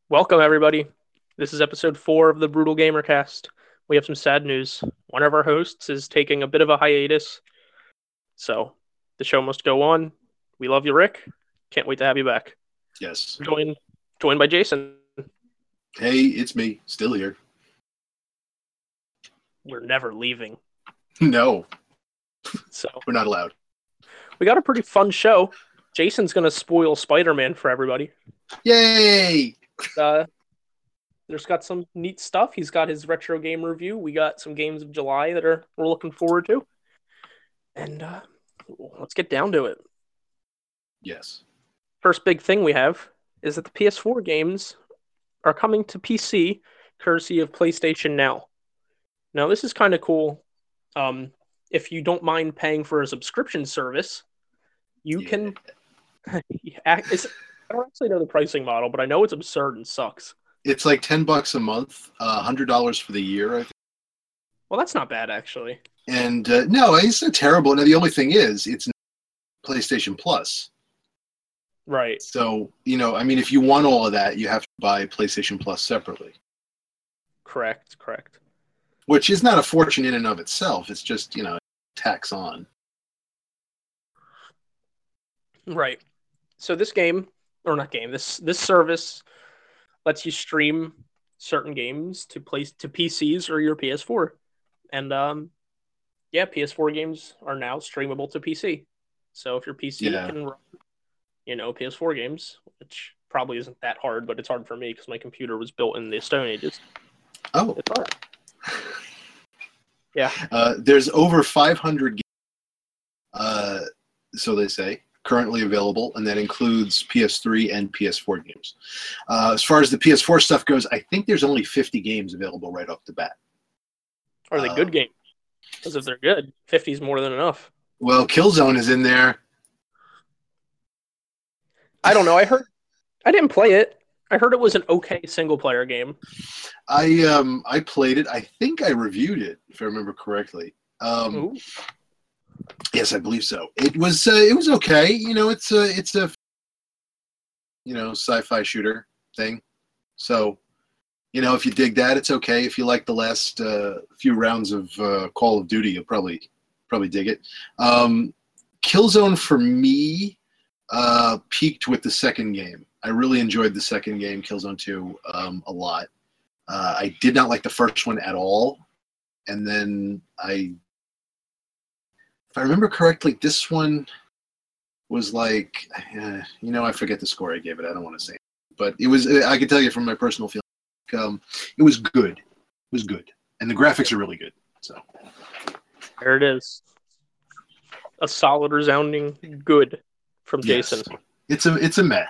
Welcome, everybody. This is episode 4 of the Brutal Gamercast. We have some sad news. One of our hosts is taking a bit of a hiatus, so the show must go on. We love you, Rick. Can't wait to have you back. Yes. Joined by Jason. Hey, it's me, still here. We're never leaving. No, So we're not allowed. we got a pretty fun show. Jason's going to spoil Spider-Man for everybody. Yay! There's got some neat stuff. He's got his retro game review. We got some games of July that we're looking forward to. And let's get down to it. Yes. First big thing we have is that the PS4 games are coming to PC courtesy of PlayStation Now. Now, this is kind of cool. If you don't mind paying for a subscription service, you can... I don't actually know the pricing model, but I know it's absurd and sucks. It's like $10 a month, $100 for the year, I think. Well, that's not bad, actually. And no, it's not terrible. Now, the only thing is, it's PlayStation Plus. Right. So, if you want all of that, you have to buy PlayStation Plus separately. Correct. Which is not a fortune in and of itself. It's just, tax on. Right. So this this service lets you stream certain games to PCs or your PS4. And PS4 games are now streamable to PC. So if your PC can run, PS4 games, which probably isn't that hard, but it's hard for me because my computer was built in the Stone Ages. Oh. It's hard. Yeah. There's over 500 games, so they say, currently available, and that includes PS3 and PS4 games. As far as the PS4 stuff goes, I think there's only 50 games available right off the bat. Are they good games? Because if they're good, 50 is more than enough. Well, Killzone is in there. I don't know. I didn't play it. I heard it was an okay single-player game. I played it. I think I reviewed it, if I remember correctly. Yes, I believe so. It was okay. It's a sci-fi shooter thing. So, if you dig that, it's okay. If you like the last few rounds of Call of Duty, you'll probably dig it. Killzone for me peaked with the second game. I really enjoyed the second game, Killzone 2, a lot. I did not like the first one at all, and then if I remember correctly, this one was like, I forget the score I gave it. I don't want to say it. But it was, I can tell you from my personal feeling, it was good. It was good. And the graphics are really good. So there it is. A solid, resounding good from Jason. It's a meh.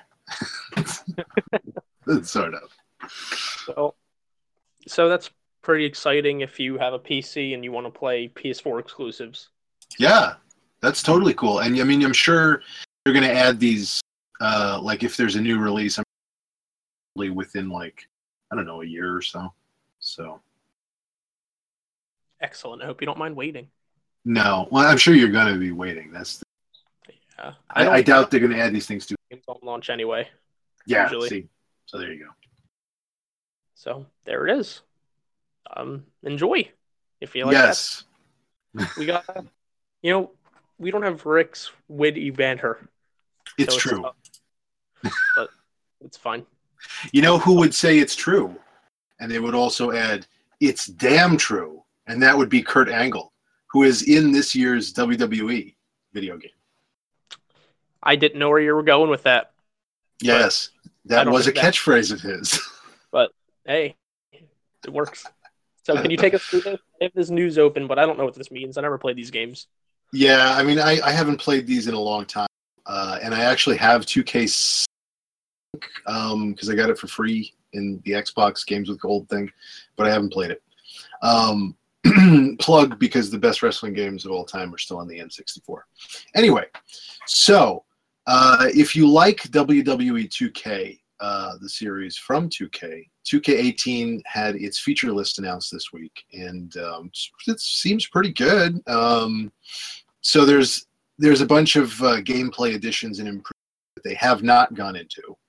Sort of. So that's pretty exciting if you have a PC and you want to play PS4 exclusives. Yeah, that's totally cool. And I'm sure they're going to add these, if there's a new release, I'm probably within a year or so. So. Excellent. I hope you don't mind waiting. No, well, I'm sure you're going to be waiting. Yeah. I doubt they're going to add these things to games on launch anyway. Yeah. Usually. See. So there you go. So there it is. Enjoy if you like yes. that. We got. We don't have Rick's witty banter. It's true. But it's fine. You know who would say it's true? And they would also add, it's damn true. And that would be Kurt Angle, who is in this year's WWE video game. I didn't know where you were going with that. Yes. That was a catchphrase of his. But, hey, it works. So can you take us through this? I have this news open, but I don't know what this means. I never played these games. Yeah, I haven't played these in a long time. And I actually have 2K because I got it for free in the Xbox Games with Gold thing, but I haven't played it. Plug, because the best wrestling games of all time are still on the N64. Anyway, so if you like WWE 2K, the series from 2K, 2K18 had its feature list announced this week, and it seems pretty good. So there's a bunch of gameplay additions and improvements that they have not gone into.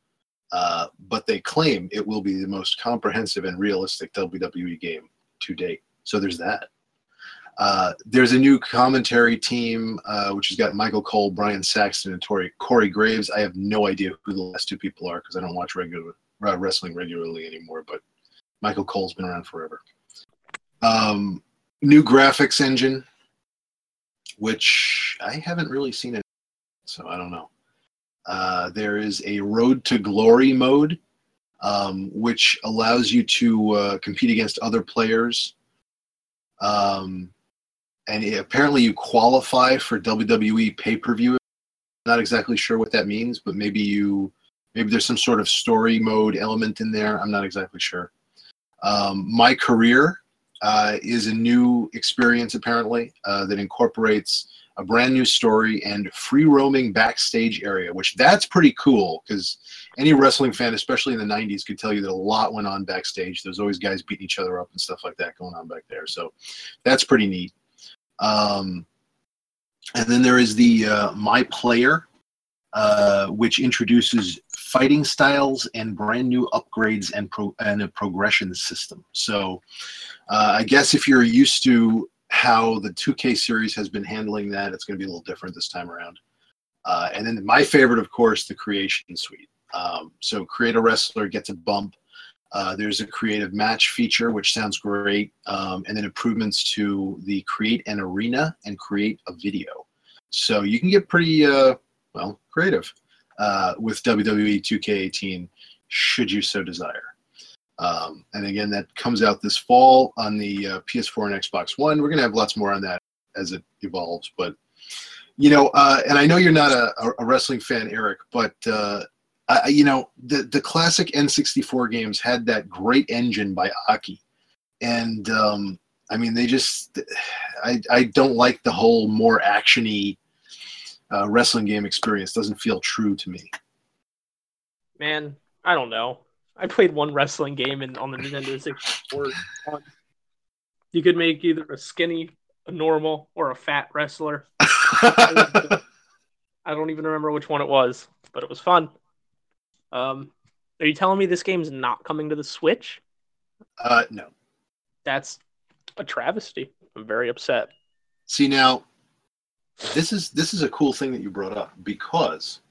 but they claim it will be the most comprehensive and realistic WWE game to date. So there's that. There's a new commentary team, which has got Michael Cole, Brian Saxton, and Corey Graves. I have no idea who the last two people are because I don't watch wrestling regularly anymore, but Michael Cole's been around forever. New graphics engine, which I haven't really seen it, so I don't know. There is a Road to Glory mode, which allows you to compete against other players. And apparently you qualify for WWE pay-per-view. Not exactly sure what that means, but maybe there's some sort of story mode element in there. I'm not exactly sure. My Career is a new experience, apparently, that incorporates a brand new story and free roaming backstage area, which that's pretty cool because any wrestling fan, especially in the 90s, could tell you that a lot went on backstage. There's always guys beating each other up and stuff like that going on back there. So that's pretty neat. And then there is the My Player, which introduces fighting styles and brand new upgrades and a progression system. So I guess if you're used to how the 2K series has been handling that, it's going to be a little different this time around. And then my favorite, of course, the Creation Suite. So Create a Wrestler gets a bump. There's a creative match feature, which sounds great. And then improvements to the Create an Arena and Create a Video. So you can get pretty, creative with WWE 2K18, should you so desire. And again, that comes out this fall on the PS4 and Xbox One. We're going to have lots more on that as it evolves. But, and I know you're not a wrestling fan, Eric, but, the classic N64 games had that great engine by Aki. And, I don't like the whole more action-y wrestling game experience. Doesn't feel true to me. Man, I don't know. I played one wrestling game on the Nintendo 64. You could make either a skinny, a normal, or a fat wrestler. I don't even remember which one it was, but it was fun. Are you telling me this game's not coming to the Switch? No. That's a travesty. I'm very upset. See, now, this is a cool thing that you brought up, because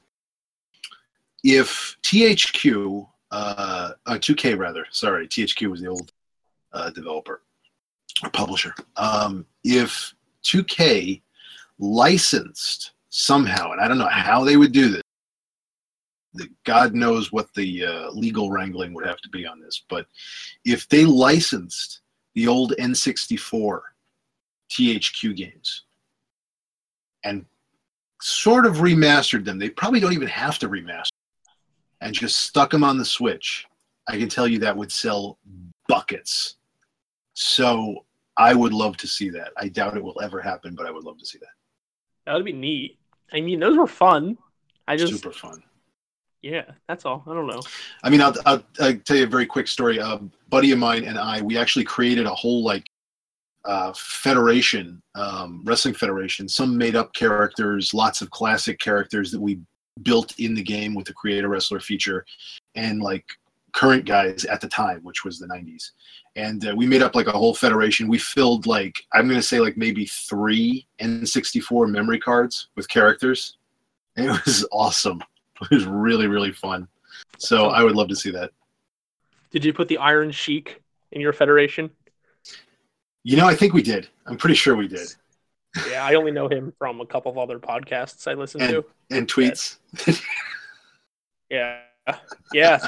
if THQ, 2K rather, sorry, THQ was the old developer or publisher. If 2K licensed somehow, and I don't know how they would do this, God knows what the legal wrangling would have to be on this, but if they licensed the old N64 THQ games and sort of remastered them, they probably don't even have to remaster, and just stuck them on the Switch, I can tell you that would sell buckets. So I would love to see that. I doubt it will ever happen, but I would love to see that. That would be neat. I mean, those were fun. Super fun. Yeah, that's all. I don't know. I mean, I'll tell you a very quick story. A buddy of mine and we actually created a whole federation, wrestling federation. Some made up characters, lots of classic characters that we built in the game with the Create a Wrestler feature, and current guys at the time, which was the 90s. And we made up a whole federation. We filled I'm going to say maybe 3 N64 memory cards with characters. And it was awesome. It was really, really fun. So I would love to see that. Did you put the Iron Sheik in your federation? I think we did. I'm pretty sure we did. Yeah, I only know him from a couple of other podcasts I listen to. And tweets. Yeah. Yeah.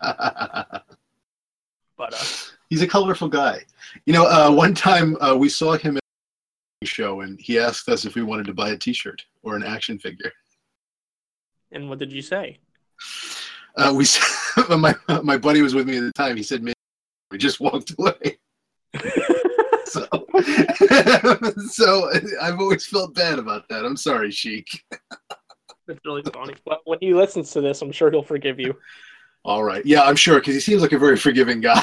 But he's a colorful guy. One time we saw him at a show, and he asked us if we wanted to buy a T-shirt or an action figure. And what did you say? My buddy was with me at the time. He said, "Maybe." We just walked away. So I've always felt bad about that. I'm sorry, Sheik. That's really funny. Well, when he listens to this, I'm sure he'll forgive you. All right. Yeah, I'm sure, because he seems like a very forgiving guy.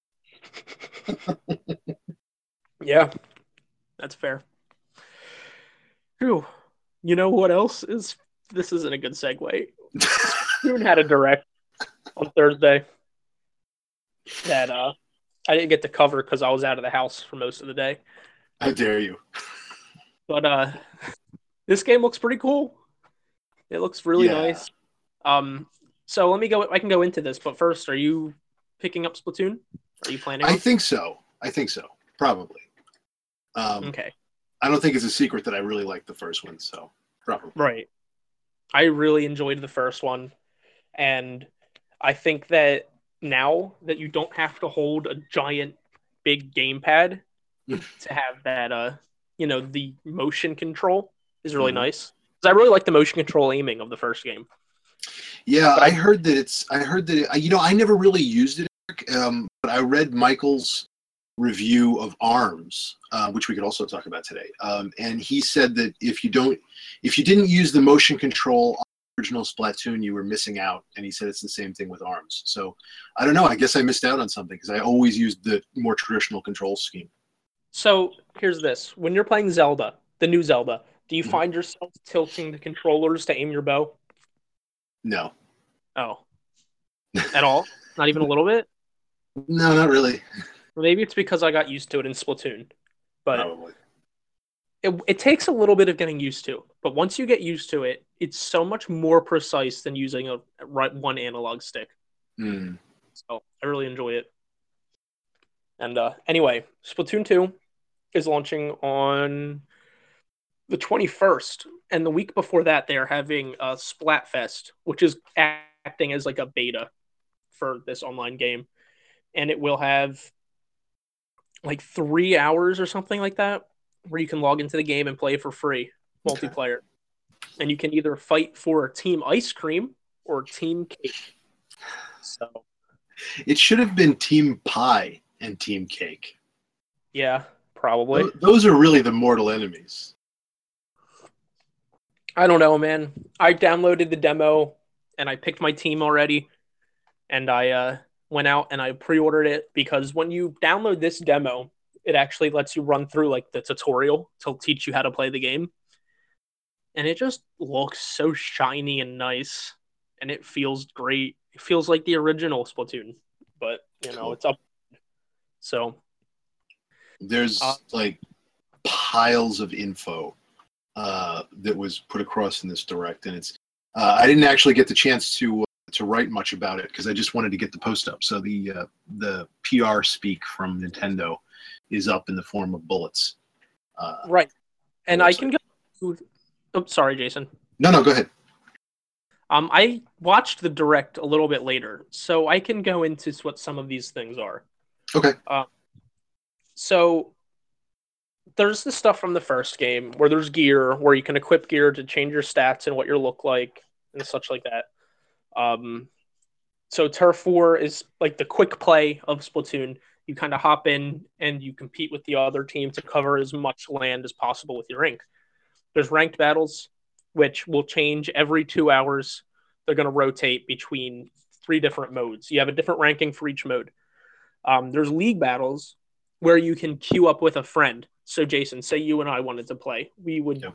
Yeah, that's fair. Whew. You know what else is? This isn't a good segue. Splatoon had a direct on Thursday that I didn't get to cover because I was out of the house for most of the day. How dare you? But this game looks pretty cool. It looks really Yeah, nice. So let me go. I can go into this, but first, are you picking up Splatoon? Are you planning I on? think so. Probably. Okay, I don't think it's a secret that I really like the first one, so probably. right. I really enjoyed the first one, and I think that now that you don't have to hold a giant, big gamepad to have that, the motion control is really Mhm. nice. Because I really like the motion control aiming of the first game, Yeah, but I heard that it's. I heard that I never really used it, but I read Michael's review of Arms, which we could also talk about today, and he said that if you didn't use the motion control on the original Splatoon, you were missing out. And he said it's the same thing with Arms. So I don't know. I guess I missed out on something because I always used the more traditional control scheme. So here's this: when you're playing Zelda, the new Zelda, do you Mhm. find yourself tilting the controllers to aim your bow? No, Oh, at all? Not even a little bit? no, not really. Maybe it's because I got used to it in Splatoon, but Probably. it takes a little bit of getting used to. But once you get used to it, it's so much more precise than using a one analog stick. Mm. So I really enjoy it. And anyway, Splatoon 2 is launching on the 21st. And the week before that, they are having a Splatfest, which is acting as like a beta for this online game. And it will have like 3 hours or something like that where you can log into the game and play for free Okay. multiplayer. And you can either fight for Team Ice Cream or Team Cake. So, It should have been Team Pie and Team Cake. yeah, probably. Those are really the mortal enemies. I don't know, man. I downloaded the demo and I picked my team already, and I went out and I pre-ordered it because when you download this demo, it actually lets you run through like the tutorial to teach you how to play the game, and it just looks so shiny and nice, and it feels great. It feels like the original Splatoon, but Cool. it's up. So, uh, There's like piles of info that was put across in this direct, and it's. I didn't actually get the chance to write much about it because I just wanted to get the post up. So the PR speak from Nintendo is up in the form of bullets. right, The and I website. can go. Oh, sorry, Jason. No, go ahead. I watched the direct a little bit later, so I can go into what some of these things are. Okay. Uh, so there's the stuff from the first game where there's gear, where you can equip gear to change your stats and what you look like and such like that. So Turf War is like the quick play of Splatoon. You kind of hop in and you compete with the other team to cover as much land as possible with your rank. There's ranked battles, which will change every 2 hours. They're going to rotate between 3 different modes. You have a different ranking for each mode. There's league battles where you can queue up with a friend. So Jason, say you and I wanted to play, Yep.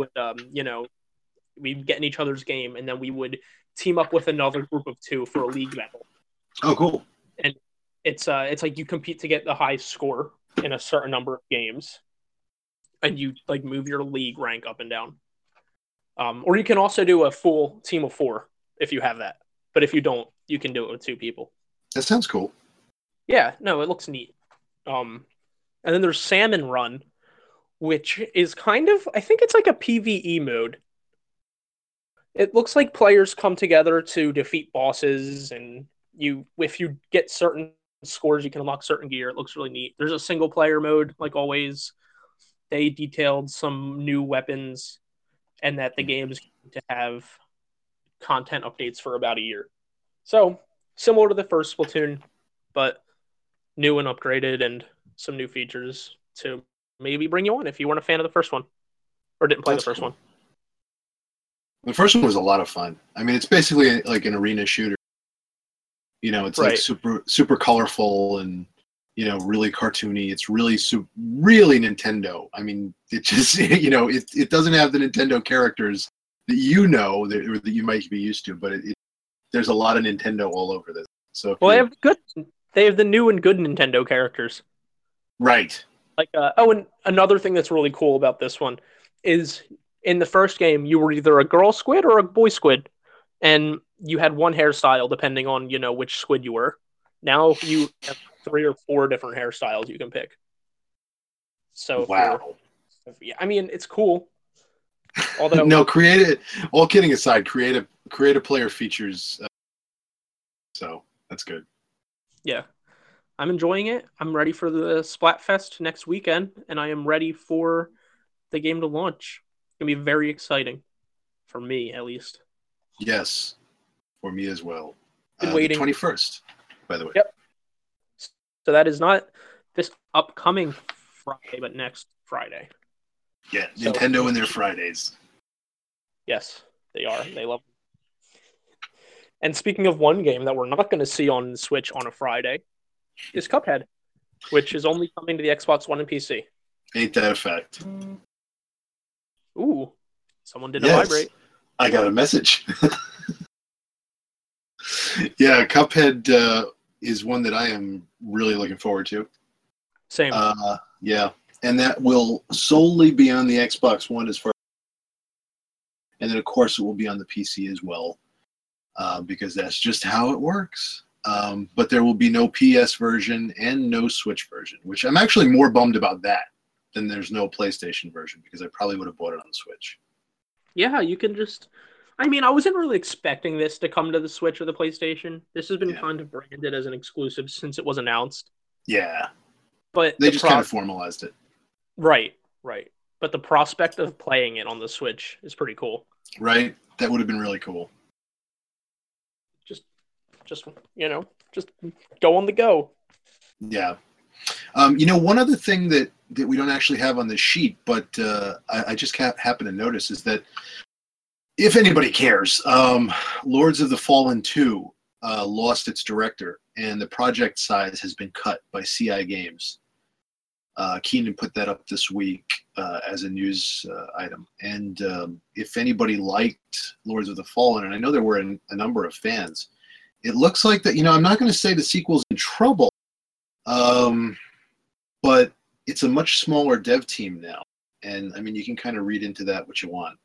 we'd get in each other's game, and then we would team up with another group of two for a league battle. Oh, cool. And it's like you compete to get the high score in a certain number of games, and you like move your league rank up and down. Or you can also do a full team of 4 if you have that. But if you don't, you can do it with 2 people. That sounds cool. Yeah, no, it looks neat. And then there's Salmon Run, which is kind of, I think it's like a PvE mode. It looks like players come together to defeat bosses, and if you get certain scores, you can unlock certain gear. It looks really neat. There's a single player mode, like always. They detailed some new weapons, and that the game is going to have content updates for about a year. So similar to the first Splatoon, but new and upgraded, and some new features to maybe bring you on if you weren't a fan of the first one or didn't play the That's first cool. one. The first one was a lot of fun. I mean, it's basically like an arena shooter. It's like Right. super colorful and really cartoony. It's really Nintendo. I mean, it just it doesn't have the Nintendo characters that or that you might be used to, but it there's a lot of Nintendo all over this. So Well, they have the new and good Nintendo characters. right. Like, and another thing that's really cool about this one is in the first game, you were either a girl squid or a boy squid, and you had one hairstyle depending on, which squid you were. Now you have 3 or 4 different hairstyles you can pick. So yeah, I mean, it's cool. Although No, creative. All kidding aside, creative player features. So that's good. Yeah, I'm enjoying it. I'm ready for the Splatfest next weekend, and I am ready for the game to launch. It's gonna be very exciting, for me at least. Yes, for me as well. Been waiting. The 21st, by the way. Yep. So that is not this upcoming Friday, but next Friday. Yeah, Nintendo and their Fridays. Yes, they are. They love them. And speaking of one game that we're not going to see on the Switch on a Friday is Cuphead, which is only coming to the Xbox One and PC. Ain't that a fact? Ooh, someone did a vibrate. I got a message. Yeah, Cuphead is one that I am really looking forward to. Same. Yeah, and that will solely be on the Xbox One and then of course it will be on the PC as well, because that's just how it works. But there will be no PS version and no Switch version, which I'm actually more bummed about that than there's no PlayStation version, because I probably would have bought it on the Switch. Yeah, you can just... I mean, I wasn't really expecting this to come to the Switch or the PlayStation. This has been kind of branded as an exclusive since it was announced. Yeah. But they just kind of formalized it. Right. But the prospect of playing it on the Switch is pretty cool. Right? That would have been really cool. Just go on the go. Yeah. One other thing that we don't actually have on the sheet, but I just happen to notice is that, if anybody cares, Lords of the Fallen 2 lost its director, and the project size has been cut by CI Games. Keenan put that up this week as a news item. And if anybody liked Lords of the Fallen, and I know there were a number of fans, it looks like that, I'm not going to say the sequel's in trouble, but it's a much smaller dev team now. And, I mean, you can kind of read into that what you want.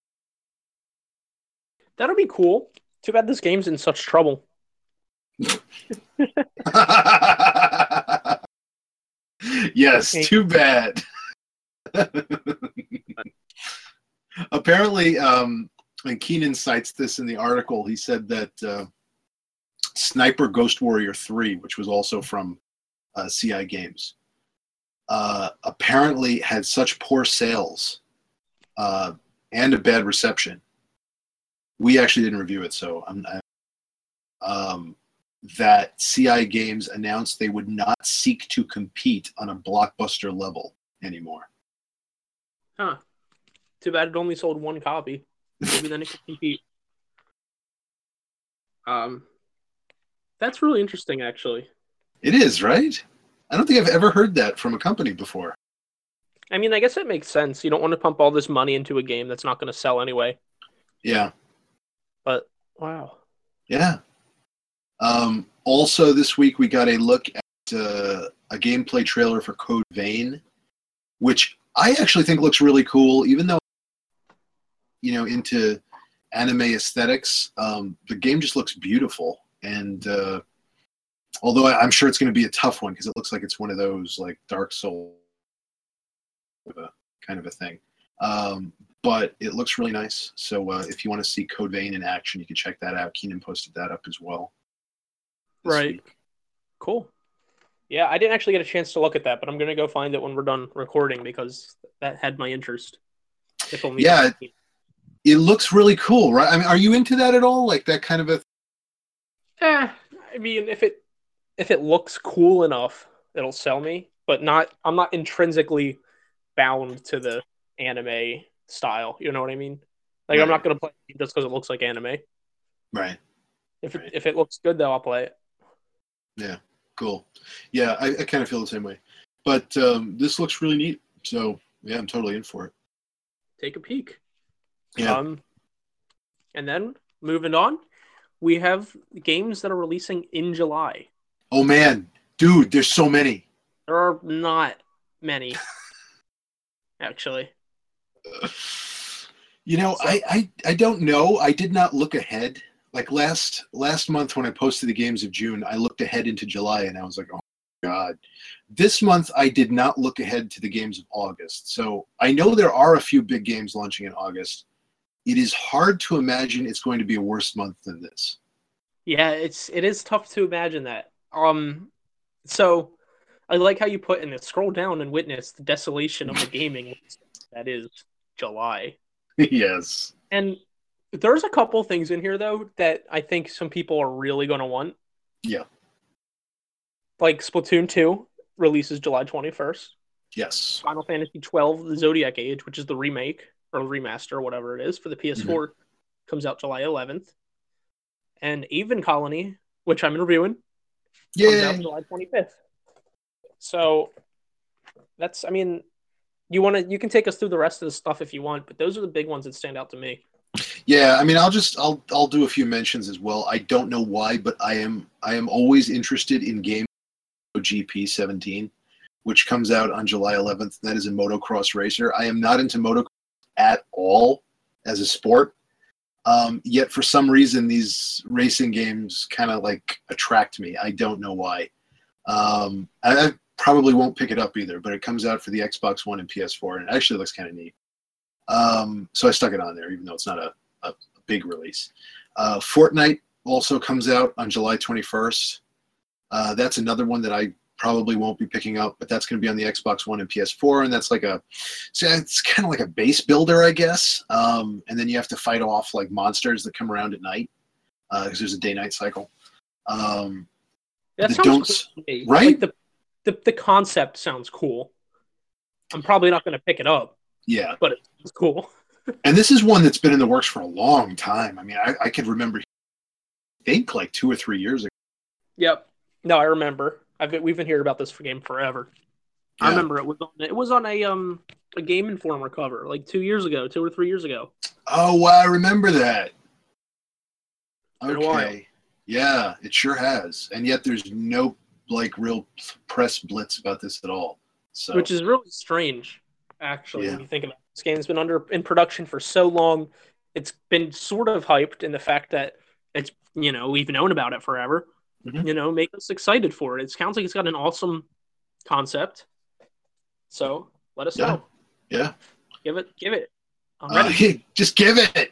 That'll be cool. Too bad this game's in such trouble. Yes, too bad. Apparently, and Keenan cites this in the article, he said that Sniper Ghost Warrior 3, which was also from CI Games, apparently had such poor sales and a bad reception. We actually didn't review it, so that CI Games announced they would not seek to compete on a blockbuster level anymore. Huh. Too bad it only sold 1 copy. Maybe then it could compete. That's really interesting, actually. It is, right? I don't think I've ever heard that from a company before. I mean, I guess it makes sense. You don't want to pump all this money into a game that's not going to sell anyway. Yeah. But, wow. Yeah. Also, this week we got a look at a gameplay trailer for Code Vein, which I actually think looks really cool, even though, into anime aesthetics. The game just looks beautiful. And although I'm sure it's going to be a tough one, because it looks like it's one of those like Dark Souls kind of a thing. But it looks really nice. So if you want to see Code Vein in action, you can check that out. Keenan posted that up as well. Right. Week. Cool. Yeah, I didn't actually get a chance to look at that, but I'm going to go find it when we're done recording, because that had my interest. If only it looks really cool, right? I mean, are you into that at all? Like that kind of a... I mean, if it looks cool enough, it'll sell me, but I'm not intrinsically bound to the anime style. You know what I mean? Like, right. I'm not going to play it just because it looks like anime. Right. If it looks good, though, I'll play it. Yeah, cool. Yeah, I kind of feel the same way. But this looks really neat. So, yeah, I'm totally in for it. Take a peek. Yeah. And then, moving on, we have games that are releasing in July. Oh man, dude, there's so many. There are not many, actually. I don't know. I did not look ahead. Like last month when I posted the games of June, I looked ahead into July and I was like, oh my God. This month I did not look ahead to the games of August. So I know there are a few big games launching in August. It is hard to imagine it's going to be a worse month than this. Yeah, it is tough to imagine that. So I like how you put in it. Scroll down and witness the desolation of the gaming that is July. Yes. And there's a couple things in here though that I think some people are really going to want. Yeah. Like Splatoon 2 releases July 21st. Yes. Final Fantasy 12, The Zodiac Age, which is the remake or remaster, whatever it is, for the PS4, comes out July 11th. And Aven Colony, which I'm reviewing, comes out July 25th. So that's, I mean, you can take us through the rest of the stuff if you want, but those are the big ones that stand out to me. Yeah, I mean, I'll do a few mentions as well. I don't know why, but I am always interested in game GP 17, which comes out on July 11th. That is a motocross racer. I am not into motocross at all as a sport. Yet for some reason, these racing games kind of like attract me. I don't know why. I probably won't pick it up either, but it comes out for the Xbox One and PS4, and it actually looks kind of neat. So I stuck it on there, even though it's not a big release. Fortnite also comes out on July 21st. That's another one that I probably won't be picking up, but that's going to be on the Xbox One and PS4, and that's it's kind of like a base builder, I guess. And then you have to fight off like monsters that come around at night because there's a day-night cycle. That sounds cool, right? Like the concept sounds cool. I'm probably not going to pick it up. Yeah, but it's cool. And this is one that's been in the works for a long time. I mean, I could remember, I think like 2 or 3 years ago. Yep. No, I remember. We've been hearing about this game forever. Yeah. I remember it was on a Game Informer cover like 2 or 3 years ago. Oh wow, I remember that. Okay. Yeah, it sure has. And yet there's no like real press blitz about this at all. So which is really strange, actually, when you think about it. This game's been in production for so long. It's been sort of hyped in the fact that it's, we've known about it forever. Mm-hmm. Make us excited for it. It sounds like it's got an awesome concept. So let us know. Yeah. Give it. I'm ready. Just give it.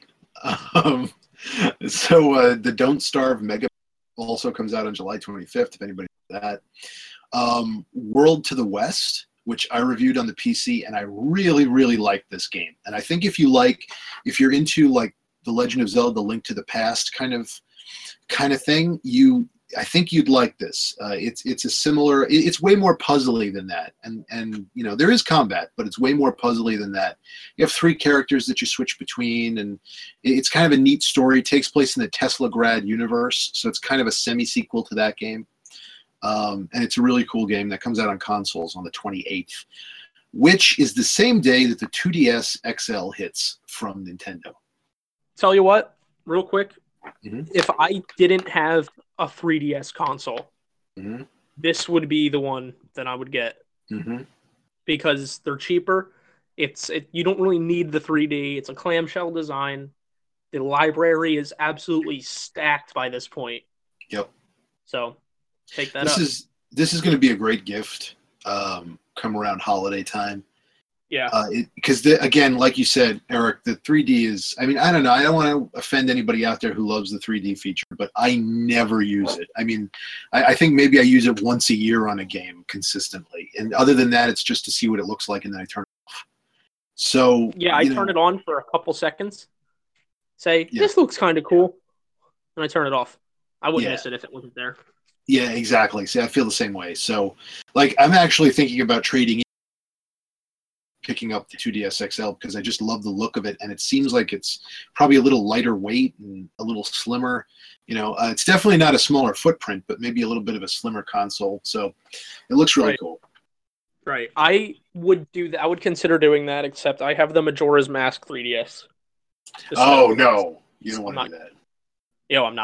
So the Don't Starve Mega also comes out on July 25th, if anybody knows that. World to the West, which I reviewed on the PC, and I really, really like this game. And I think if you're into like the Legend of Zelda: Link to the Past kind of thing, I think you'd like this. It's way more puzzly than that, and there is combat, but it's way more puzzly than that. You have 3 characters that you switch between, and it's kind of a neat story. It takes place in the Teslagrad universe, so it's kind of a semi-sequel to that game. And it's a really cool game that comes out on consoles on the 28th, which is the same day that the 2DS XL hits from Nintendo. Tell you what, real quick, if I didn't have a 3DS console, this would be the one that I would get because they're cheaper. You don't really need the 3D. It's a clamshell design. The library is absolutely stacked by this point. Yep. So take that up. This is going to be a great gift come around holiday time. Yeah. Because, again, like you said, Eric, the 3D is, I mean, I don't know. I don't want to offend anybody out there who loves the 3D feature, but I never use it. I mean, I think maybe I use it once a year on a game consistently. And other than that, it's just to see what it looks like, and then I turn it off. So, yeah, I turn it on for a couple seconds, this looks kind of cool, and I turn it off. I wouldn't miss it if it wasn't there. Yeah, exactly. See, I feel the same way. So, like, I'm actually thinking about picking up the 2DS XL because I just love the look of it, and it seems like it's probably a little lighter weight and a little slimmer. It's definitely not a smaller footprint, but maybe a little bit of a slimmer console. So it looks really cool. Right. I would do that. I would consider doing that, except I have the Majora's Mask 3DS. Oh, no. You don't want to do that. I'm not.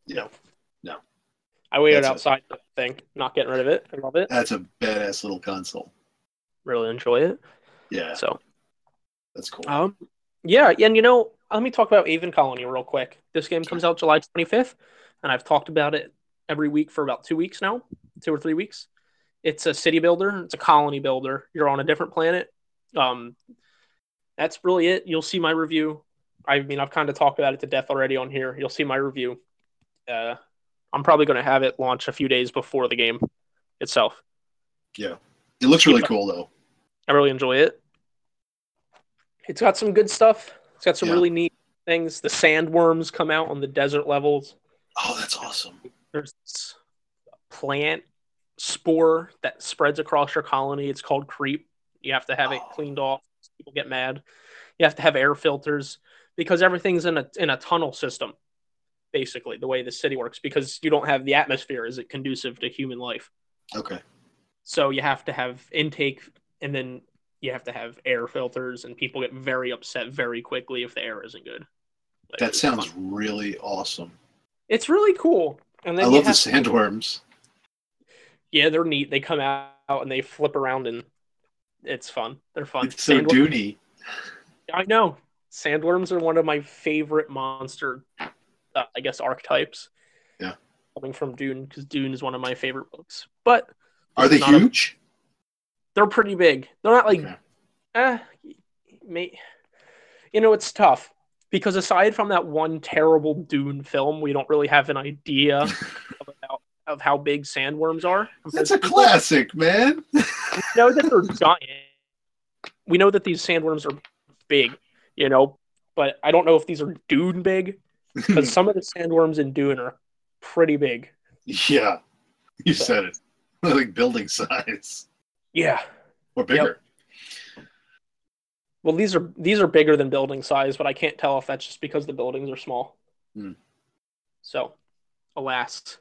Yeah. No. No. I waited That's outside for the thing, not getting rid of it. I love it. That's a badass little console. Really enjoy it. Yeah. So, That's cool. yeah, and let me talk about Aven Colony real quick. This game comes out July 25th, and I've talked about it every week for about 2 weeks now, 2 or 3 weeks. It's a city builder. It's a colony builder. You're on a different planet. That's really it. You'll see my review. I mean, I've kind of talked about it to death already on here. You'll see my review. I'm probably going to have it launch a few days before the game itself. Yeah. It looks really cool, though. I really enjoy it. It's got some good stuff. It's got some really neat things. The sandworms come out on the desert levels. Oh, that's awesome. There's this plant spore that spreads across your colony. It's called creep. You have to have it cleaned off. People get mad. You have to have air filters because everything's in a tunnel system, basically, the way the city works, because you don't have the atmosphere. Is it conducive to human life? Okay. So you have to have intake, and then you have to have air filters, and people get very upset very quickly if the air isn't good. Like, that sounds really awesome. It's really cool. And then I love the sandworms. Yeah, they're neat. They come out and they flip around, and it's fun. They're fun. It's so Dune-y. I know. Sandworms are one of my favorite monster, I guess, archetypes. Yeah. Coming from Dune, because Dune is one of my favorite books. But are they huge? They're pretty big. They're not like, it's tough because aside from that one terrible Dune film, we don't really have an idea of how big sandworms are. That's a classic, man. We know that they're giant. We know that these sandworms are big, but I don't know if these are Dune big, because some of the sandworms in Dune are pretty big. Yeah, you said it. They're like building size. Yeah. Or bigger. Yep. Well, these are bigger than building size, but I can't tell if that's just because the buildings are small. So, alas.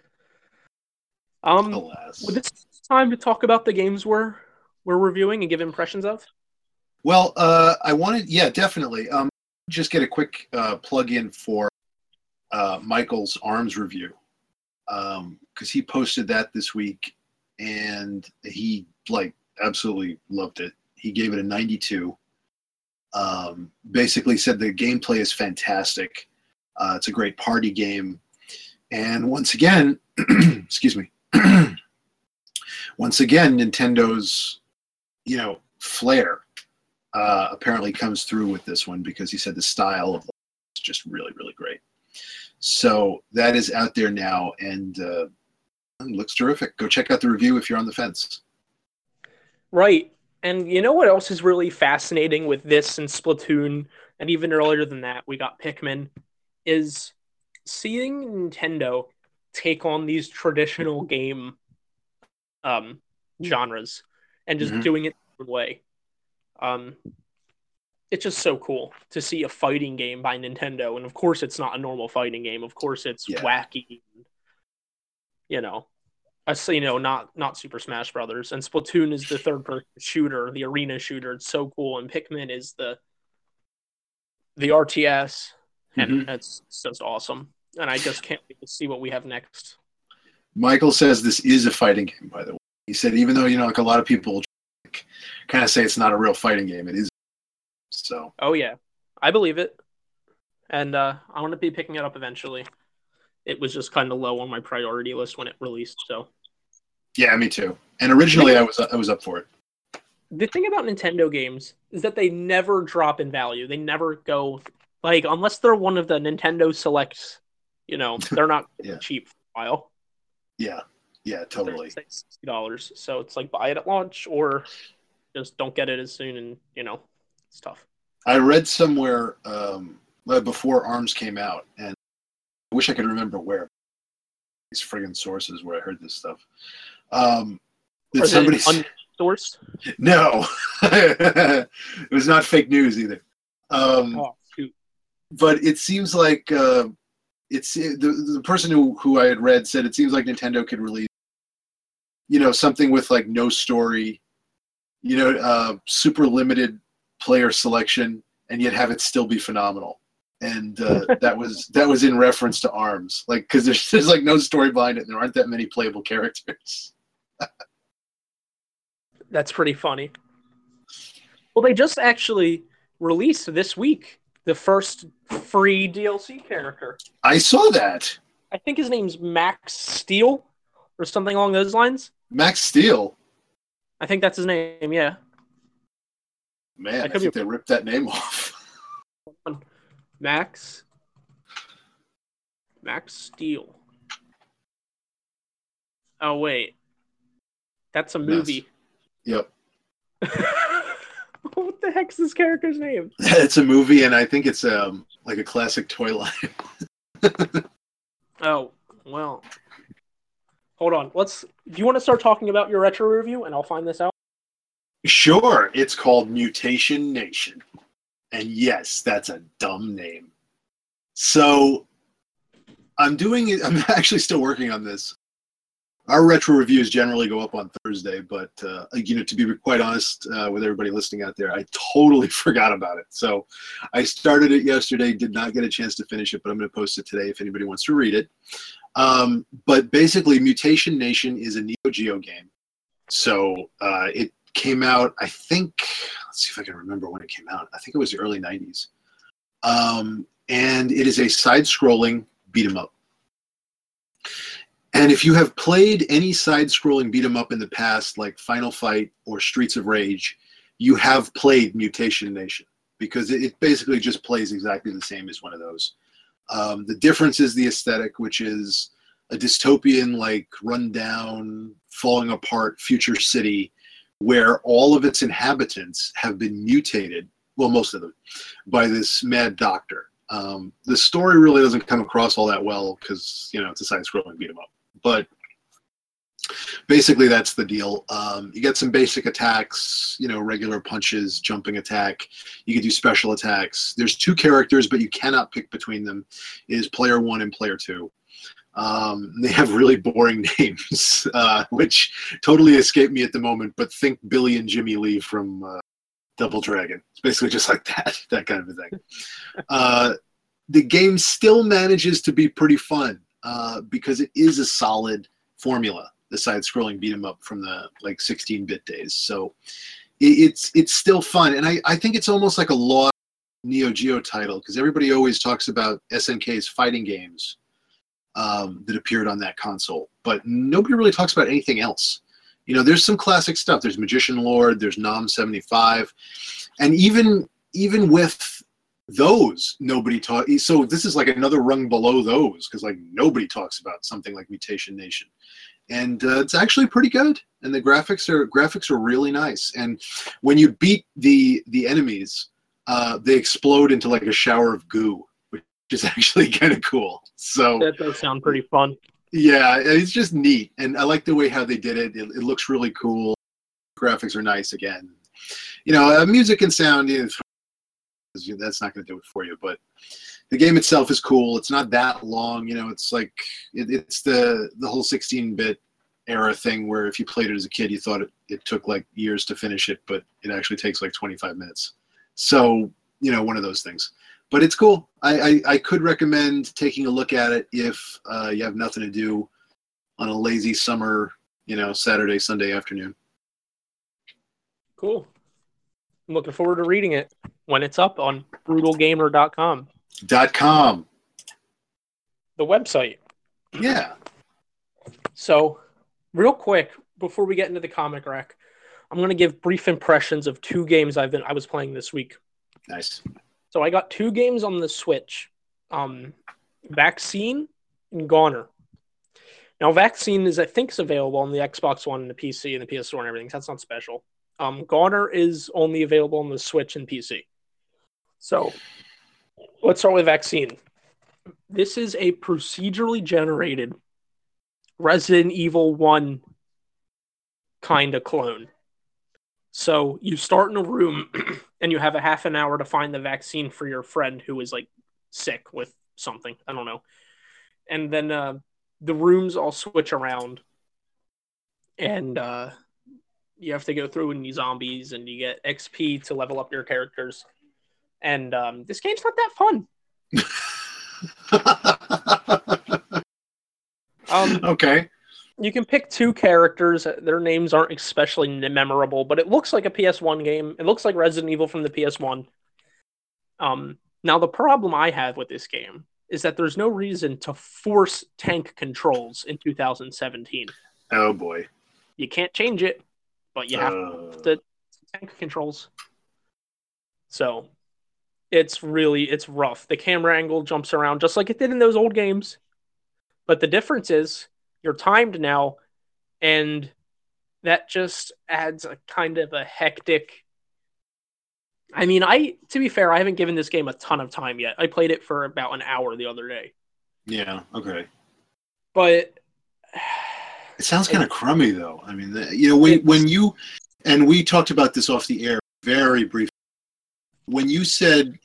Would this time to talk about the games we're reviewing and give impressions of? Well, I wanted, definitely. Just get a quick plug-in for Michael's ARMS review, because he posted that this week, and he absolutely loved it. He gave it a 92. Basically said the gameplay is fantastic. It's a great party game, and once again, excuse me. Once again, Nintendo's, flair apparently comes through with this one, because he said the style of it's just really, really great. So that is out there now, and it looks terrific. Go check out the review if you're on the fence. Right. And you know what else is really fascinating with this and Splatoon, and even earlier than that, we got Pikmin, is seeing Nintendo take on these traditional game genres and just doing it the way. It's just so cool to see a fighting game by Nintendo, and of course it's not a normal fighting game. Of course it's wacky, not Super Smash Brothers. And Splatoon is the third-person shooter, the arena shooter. It's so cool, and Pikmin is the RTS, and it's just awesome. And I just can't wait to see what we have next. Michael says this is a fighting game, by the way. He said even though, a lot of people kind of say it's not a real fighting game, it is. So. Oh, yeah. I believe it. And I want to be picking it up eventually. It was just kind of low on my priority list when it released, so. Yeah, me too. And originally I was up for it. The thing about Nintendo games is that they never drop in value. They never go, unless they're one of the Nintendo Selects, they're not cheap for a while. Yeah, totally. They're $60. So it's buy it at launch or just don't get it as soon, and, it's tough. I read somewhere before ARMS came out, and I wish I could remember where. These friggin' sources where I heard this stuff. That somebody source? No, it was not fake news either. Shoot. But it seems like it's the person who I had read said it seems like Nintendo could release, something with no story, super limited player selection, and yet have it still be phenomenal. and that was in reference to ARMS, like because there's like no story behind it, and there aren't that many playable characters. That's pretty funny. Well, they just actually released this week the first free DLC character. I saw that. I think his name's Max Steel or something along those lines. Max Steel. I think that's his name, yeah. Man, I think they ripped that name off. Max Steel. Oh, wait. That's a movie. Yep. What the heck's this character's name? It's a movie, and I think it's like a classic toy line. Oh, well. Hold on. Do you want to start talking about your retro review, and I'll find this out? Sure. It's called Mutation Nation. And yes, that's a dumb name. So I'm actually still working on this. Our retro reviews generally go up on Thursday, but to be quite honest with everybody listening out there, I totally forgot about it. So I started it yesterday, did not get a chance to finish it, but I'm going to post it today if anybody wants to read it. But basically, Mutation Nation is a Neo Geo game. So it came out, I think, let's see if I can remember when it came out. I think it was the early 90s. And it is a side-scrolling beat-em-up. And if you have played any side-scrolling beat-em-up in the past, like Final Fight or Streets of Rage, you have played Mutation Nation, because it basically just plays exactly the same as one of those. The difference is the aesthetic, which is a dystopian, like run-down, falling apart future city where all of its inhabitants have been mutated, well, most of them, by this mad doctor. The story really doesn't come across all that well because, it's a side-scrolling beat-em-up. But basically, that's the deal. You get some basic attacks, regular punches, jumping attack. You can do special attacks. There's 2 characters, but you cannot pick between them. It is player 1 and player 2. They have really boring names, which totally escape me at the moment, but think Billy and Jimmy Lee from Double Dragon. It's basically just like that kind of a thing. The game still manages to be pretty fun because it is a solid formula, the side-scrolling beat-em-up from the 16-bit days. So it's still fun, and I think it's almost like a lost Neo Geo title, because everybody always talks about SNK's fighting games that appeared on that console, but nobody really talks about anything else. There's some classic stuff. There's Magician Lord, there's Nom 75, and even with those, nobody talks. So this is like another rung below those, because nobody talks about something like Mutation Nation, and it's actually pretty good. And the graphics are really nice. And when you beat the enemies, they explode into like a shower of goo, which is actually kind of cool. So that does sound pretty fun. Yeah, it's just neat, and I like the way how they did it. It looks really cool. Graphics are nice again. Music and sound, that's not going to do it for you. But the game itself is cool. It's not that long. It's like it's the whole 16-bit era thing where if you played it as a kid, you thought it took like years to finish it, but it actually takes like 25 minutes. So one of those things. But it's cool. I could recommend taking a look at it if you have nothing to do on a lazy summer, Saturday, Sunday afternoon. Cool. I'm looking forward to reading it when it's up on brutalgamer.com. The website. Yeah. So, real quick, before we get into the comic rack, I'm going to give brief impressions of 2 games I was playing this week. Nice. So I got 2 games on the Switch, Vaccine and Goner. Now, Vaccine I think is available on the Xbox One and the PC and the PS4 and everything. So that's not special. Goner is only available on the Switch and PC. So let's start with Vaccine. This is a procedurally generated Resident Evil 1 kind of clone. So you start in a room and you have a half an hour to find the vaccine for your friend who is sick with something. I don't know. And then the rooms all switch around. And you have to go through and use zombies and you get XP to level up your characters. And this game's not that fun. Okay. You can pick 2 characters. Their names aren't especially memorable, but it looks like a PS1 game. It looks like Resident Evil from the PS1. Now the problem I have with this game is that there's no reason to force tank controls in 2017. Oh boy. You can't change it, but you have the tank controls. So it's rough. The camera angle jumps around just like it did in those old games. But the difference is you're timed now, and that just adds a kind of a hectic. I mean, to be fair, I haven't given this game a ton of time yet. I played it for about an hour the other day. Yeah, okay. But it sounds kind of crummy though. I mean, when you and we talked about this off the air very briefly. When you said,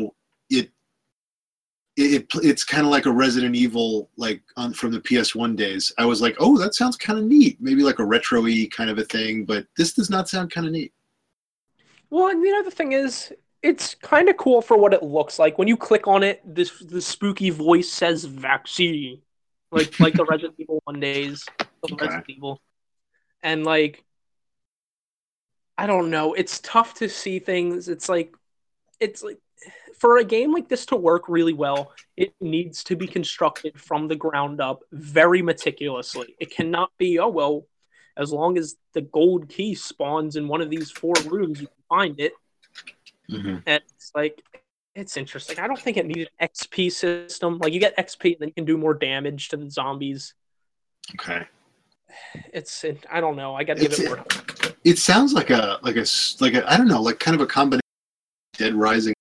it's kind of like a Resident Evil, like from the PS1 days. I was like, oh, that sounds kind of neat. Maybe like a retro-y kind of a thing, but this does not sound kind of neat. Well, and the other thing is, it's kind of cool for what it looks like. When you click on it, the spooky voice says "vaccine," like the Resident Evil 1 days of Resident Evil, and like, I don't know. It's tough to see things. It's like for a game like this to work really well, it needs to be constructed from the ground up very meticulously. It cannot be, oh, well, as long as the gold key spawns in one of these 4 rooms, you can find it. Mm-hmm. And it's like, it's interesting. I don't think it needed an XP system. Like, you get XP, and then you can do more damage to the zombies. Okay. I don't know. I got to give it more time. It sounds like a I don't know, like kind of a combination of Dead Rising.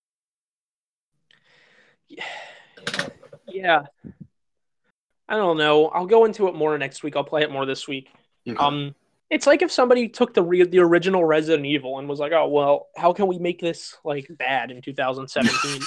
Yeah. I don't know. I'll go into it more next week. I'll play it more this week. Okay. It's like if somebody took the original Resident Evil and was like, "Oh, well, how can we make this like bad in 2017?"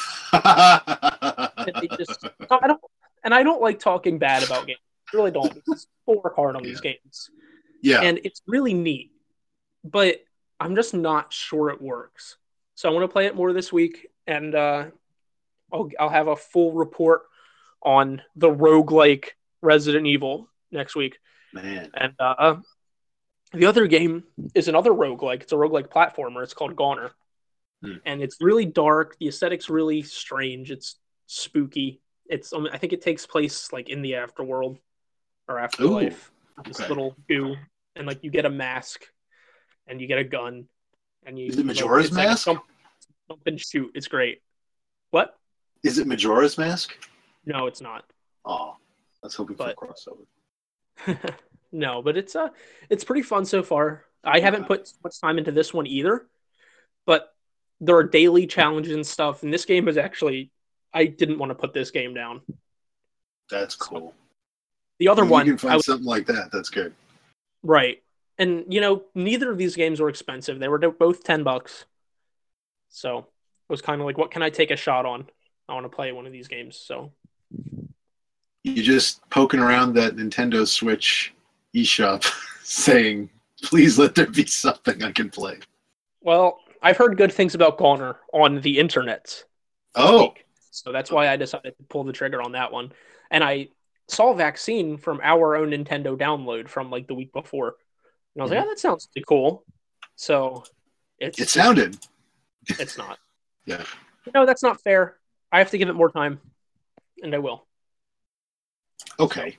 I don't like talking bad about games. I really don't. Because people work hard on these games. Yeah. And it's really neat, but I'm just not sure it works. So I want to play it more this week, and I'll have a full report on the roguelike Resident Evil next week. Man. And the other game is another roguelike. It's a roguelike platformer. It's called Goner. And it's really dark. The aesthetic's really strange. It's spooky. I think it takes place like in the afterworld or afterlife. Okay. This little goo. And like you get a mask and you get a gun. And Is it Majora's Mask? Like jump and shoot. It's great. What? Is it Majora's Mask? No, it's not. Oh, let's hope we can crossover. No, but it's pretty fun so far. I haven't put much time into this one either, but there are daily challenges and stuff. And this game is actually, I didn't want to put this game down. That's cool. The other one, you can find something like that. That's good. Right, and neither of these games were expensive. They were both $10. So it was kind of like, what can I take a shot on? I want to play one of these games. So you just poking around that Nintendo Switch eShop saying, please let there be something I can play. Well, I've heard good things about Goner on the internet. Oh. So that's why I decided to pull the trigger on that one. And I saw Vaccine from our own Nintendo download from like the week before. And I was like, oh, that sounds pretty cool. So it sounded. It's not. Yeah. No, that's not fair. I have to give it more time. And I will. Okay.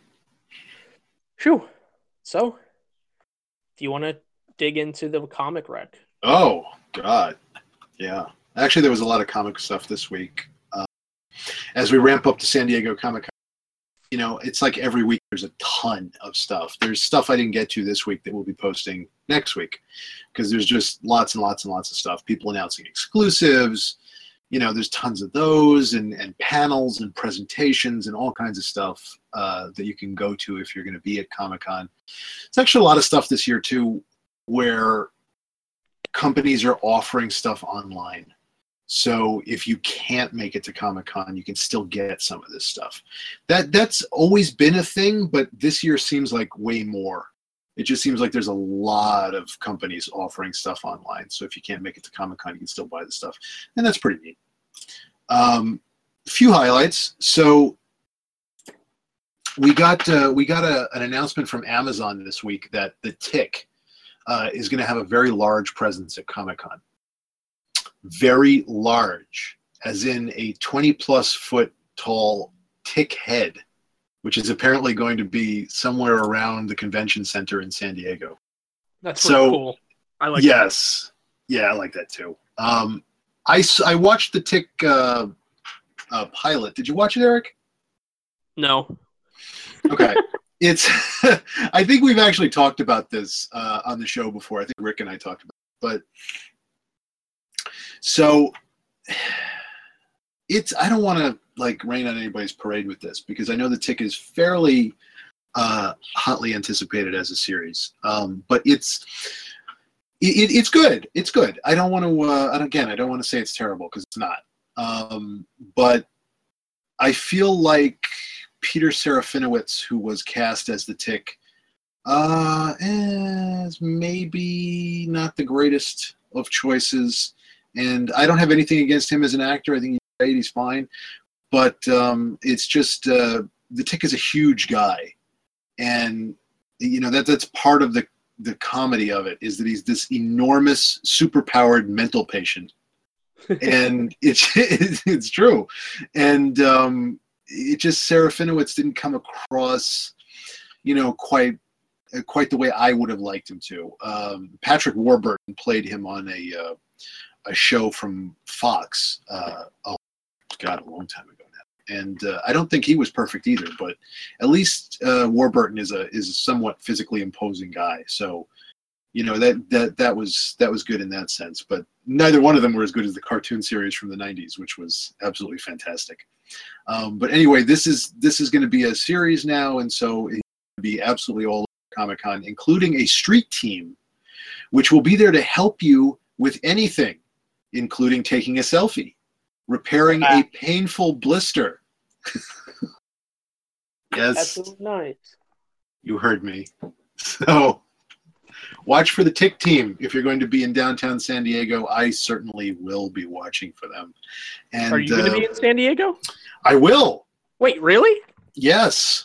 Phew. So, do you want to dig into the comic rec? Oh, God. Yeah. Actually, there was a lot of comic stuff this week. As we ramp up to San Diego Comic-Con, it's like every week there's a ton of stuff. There's stuff I didn't get to this week that we'll be posting next week because there's just lots and lots and lots of stuff. People announcing exclusives. There's tons of those and panels and presentations and all kinds of stuff that you can go to if you're going to be at Comic-Con. It's actually a lot of stuff this year, too, where companies are offering stuff online. So if you can't make it to Comic-Con, you can still get some of this stuff. That's always been a thing, but this year seems like way more. It just seems like there's a lot of companies offering stuff online. So if you can't make it to Comic-Con, you can still buy the stuff. And that's pretty neat. few highlights. So we got an announcement from Amazon this week that The Tick is going to have a very large presence at Comic-Con. Very large, as in a 20-plus foot tall tick head, which is apparently going to be somewhere around the convention center in San Diego. That's really cool. I like that. Yes. Yeah, I like that too. I watched the Tick pilot. Did you watch it, Eric? No. Okay. It's. I think we've actually talked about this on the show before. I think Rick and I talked about it. But so it's. I don't want to like rain on anybody's parade with this because I know the Tick is fairly hotly anticipated as a series. But it's good. It's good. I don't want to. Again, I don't want to say it's terrible because it's not. But I feel like Peter Serafinowicz, who was cast as the Tick, is maybe not the greatest of choices. And I don't have anything against him as an actor. I think he's great. He's fine. But it's just the Tick is a huge guy, and that's part of the comedy of it is that he's this enormous, superpowered mental patient, and it's true, and it just Serafinowicz didn't come across, quite the way I would have liked him to. Patrick Warburton played him on a show from Fox. A long time ago now, and I don't think he was perfect either. But at least Warburton is a somewhat physically imposing guy. So, that was good in that sense. But neither one of them were as good as the cartoon series from the '90s, which was absolutely fantastic. But anyway, this is going to be a series now, and so it's going to be absolutely all over Comic-Con, including a street team, which will be there to help you with anything, including taking a selfie, repairing a painful blister. Yes, that's nice. You heard me. So watch for the Tick team if you're going to be in downtown San Diego. I certainly will be watching for them. And are you going to be in San Diego? I will. Wait, really? Yes.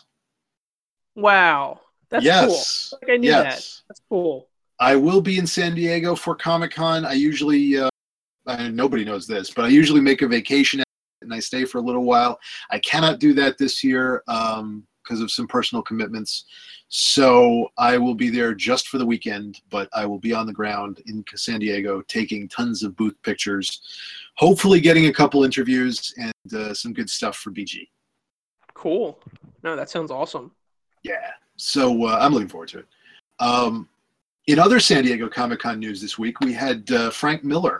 Wow, that's cool. I knew that. That's cool. I will be in San Diego for Comic-Con. I usually, nobody knows this, but I usually make a vacation and I stay for a little while. I cannot do that this year because of some personal commitments. So I will be there just for the weekend, but I will be on the ground in San Diego taking tons of booth pictures, hopefully getting a couple interviews and some good stuff for BG. Cool. No, that sounds awesome. Yeah. So I'm looking forward to it. In other San Diego Comic-Con news this week, we had Frank Miller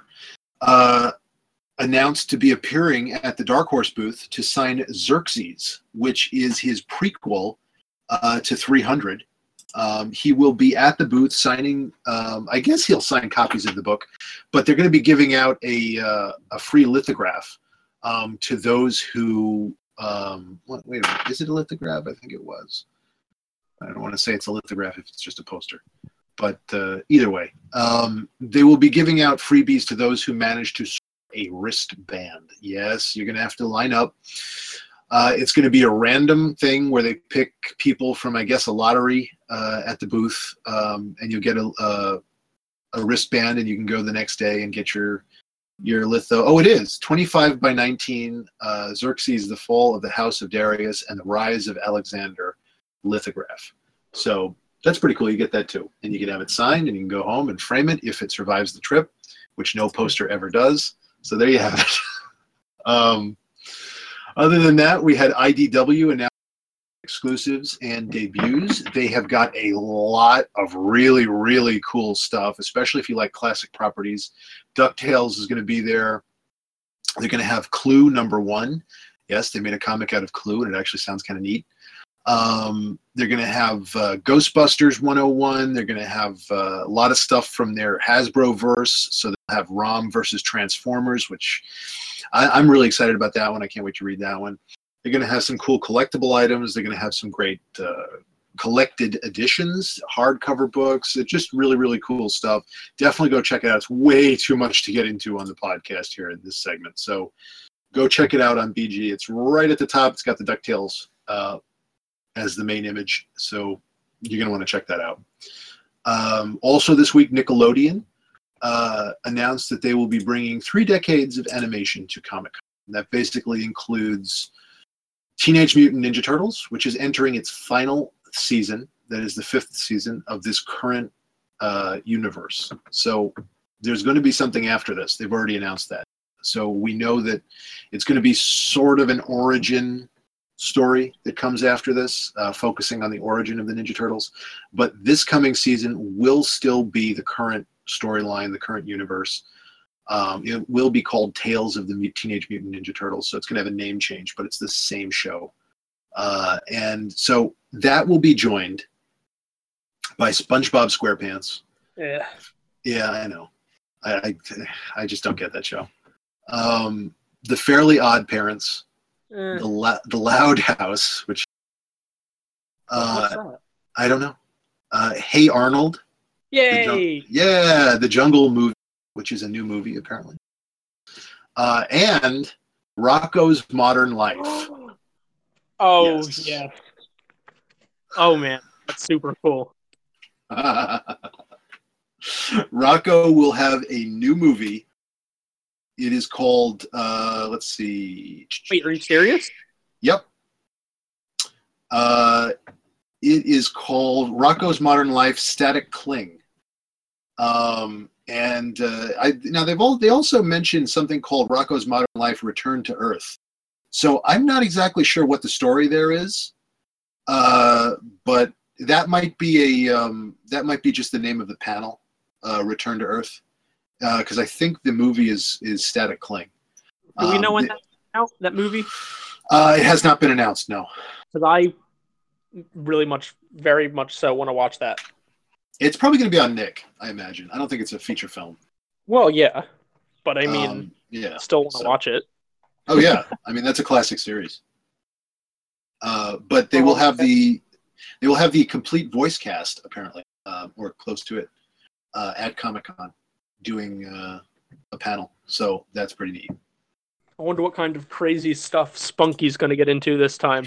announced to be appearing at the Dark Horse booth to sign Xerxes, which is his prequel to 300. He will be at the booth signing, I guess he'll sign copies of the book, but they're going to be giving out a free lithograph to those who, wait a minute, is it a lithograph? I think it was. I don't want to say it's a lithograph if it's just a poster. But either way, they will be giving out freebies to those who manage to a wristband. Yes, you're going to have to line up. It's going to be a random thing where they pick people from, I guess, a lottery at the booth, and you'll get a wristband, and you can go the next day and get your litho. Oh, it is 25 by 19. Xerxes, the Fall of the House of Darius, and the Rise of Alexander lithograph. So that's pretty cool. You get that too, and you can have it signed, and you can go home and frame it if it survives the trip, which no poster ever does. So there you have it. Other than that, we had IDW announce exclusives and debuts. They have got a lot of really, really cool stuff, especially if you like classic properties. DuckTales is going to be there. They're going to have Clue #1. Yes, they made a comic out of Clue, and it actually sounds kind of neat. They're going to have Ghostbusters 101. They're going to have a lot of stuff from their Hasbro verse. So they'll have ROM versus Transformers, which I'm really excited about that one. I can't wait to read that one. They're going to have some cool collectible items. They're going to have some great collected editions, hardcover books. It's just really, really cool stuff. Definitely go check it out. It's way too much to get into on the podcast here in this segment. So Go check it out on BG. It's right at the top. It's got the DuckTales as the main image, so you're going to want to check that out. Also this week, Nickelodeon announced that they will be bringing 3 decades of animation to Comic-Con. That basically includes Teenage Mutant Ninja Turtles, which is entering its final season. That is the 5th season of this current universe. So there's going to be something after this. They've already announced that. So we know that it's going to be sort of an origin story that comes after this, focusing on the origin of the Ninja Turtles. But this coming season will still be the current storyline, the current universe. It will be called Tales of the Teenage Mutant Ninja Turtles, so it's going to have a name change, but it's the same show. And so that will be joined by SpongeBob SquarePants. Yeah, I know. I just don't get that show. The Fairly Odd Parents, the Loud House, which What's that? I don't know. Hey Arnold. Yay! The Jungle Movie, which is a new movie apparently. And Rocko's Modern Life. Oh yes. Yeah. Oh man, that's super cool. Rocko will have a new movie. It is called, let's see. Wait, are you serious? Yep. It is called Rocko's Modern Life: Static Cling. Now they also mentioned something called Rocko's Modern Life: Return to Earth. So I'm not exactly sure what the story there is, but that might be just the name of the panel, Return to Earth, because I think the movie is Static Cling. Do we know when that's out? That movie? It has not been announced. No. Because I very much so want to watch that. It's probably going to be on Nick, I imagine. I don't think it's a feature film. Well, yeah, but I mean, still want to watch it. Oh yeah, I mean that's a classic series. But they will have the complete voice cast apparently, or close to it, at Comic-Con, doing a panel. So that's pretty neat. I wonder what kind of crazy stuff Spunky's going to get into this time.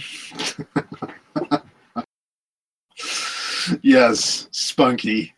Yes, Spunky.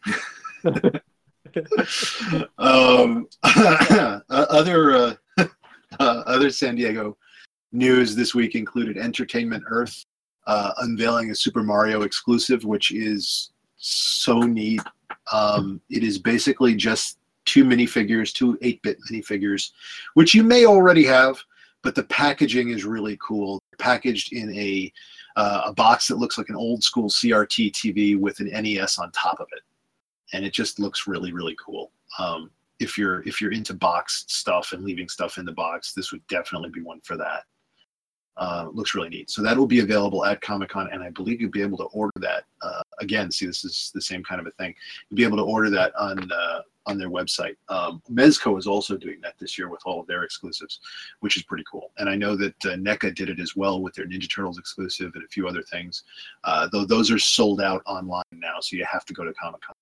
Other San Diego news this week included Entertainment Earth unveiling a Super Mario exclusive, which is so neat. It is basically just 2 minifigures, 2 8-bit minifigures, which you may already have, but the packaging is really cool. Packaged in a box that looks like an old school CRT TV with an NES on top of it, and it just looks really, really cool. If you're into boxed stuff and leaving stuff in the box, this would definitely be one for that. It looks really neat. So that will be available at Comic-Con, and I believe you'll be able to order that. Again, see, this is the same kind of a thing. You'll be able to order that on their website. Mezco is also doing that this year with all of their exclusives, which is pretty cool. And I know that NECA did it as well with their Ninja Turtles exclusive and a few other things. Though those are sold out online now, so you have to go to Comic-Con.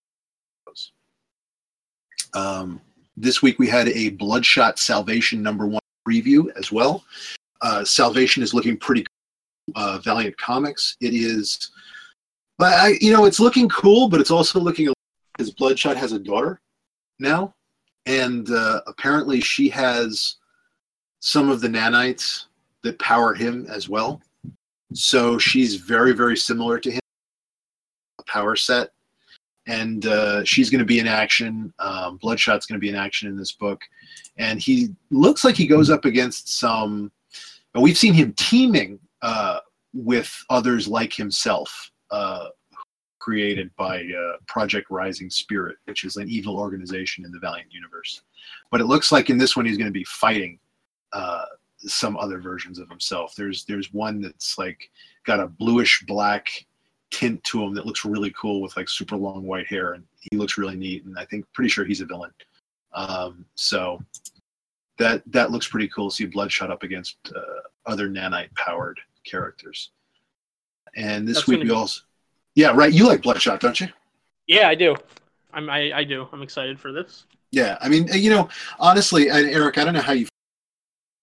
This week we had a Bloodshot Salvation #1 preview as well. Salvation is looking pretty cool. Valiant Comics. It is, but it's looking cool, but it's also looking, because Bloodshot has a daughter now, and apparently she has some of the nanites that power him as well. So she's very, very similar to him, a power set. And she's going to be in action. Bloodshot's going to be in action in this book. And he looks like he goes up against some... We've seen him teaming with others like himself, created by Project Rising Spirit, which is an evil organization in the Valiant universe. But it looks like in this one he's going to be fighting some other versions of himself. There's one that's like got a bluish black tint to him that looks really cool with like super long white hair, and he looks really neat, and pretty sure he's a villain. So that looks pretty cool to see Bloodshot up against other nanite powered characters. And this week we also, yeah, right, you like Bloodshot, don't you? Yeah, I do. I do. I'm excited for this. Yeah, I mean, honestly, and Eric, I don't know how you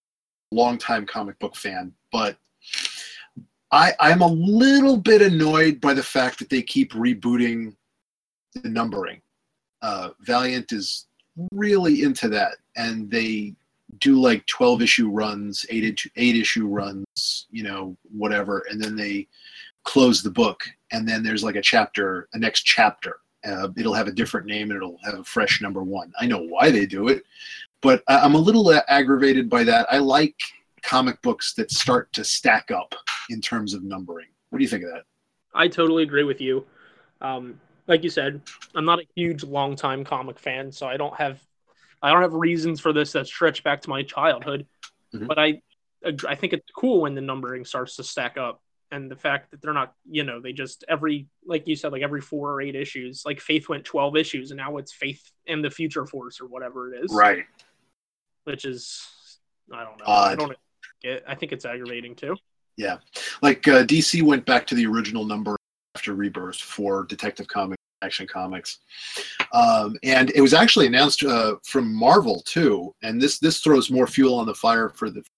longtime comic book fan, but I'm a little bit annoyed by the fact that they keep rebooting the numbering. Valiant is really into that, and they do like 12-issue runs, 8-issue runs, whatever, and then they close the book, and then there's like a next chapter. It'll have a different name, and it'll have a fresh number one. I know why they do it, but I'm a little aggravated by that. I like comic books that start to stack up in terms of numbering. What do you think of that? I totally agree with you. Like you said, I'm not a huge long-time comic fan, so I don't have reasons for this that stretch back to my childhood. Mhm. But I think it's cool when the numbering starts to stack up, and the fact that they're not, they just like you said, like every 4 or 8 issues. Like Faith went 12 issues, and now it's Faith and the Future Force or whatever it is. Right. Which is, I don't know. Odd. I think it's aggravating too. Yeah, like DC went back to the original number after Rebirth for Detective Comics, Action Comics, and it was actually announced from Marvel too. And this throws more fuel on the fire for the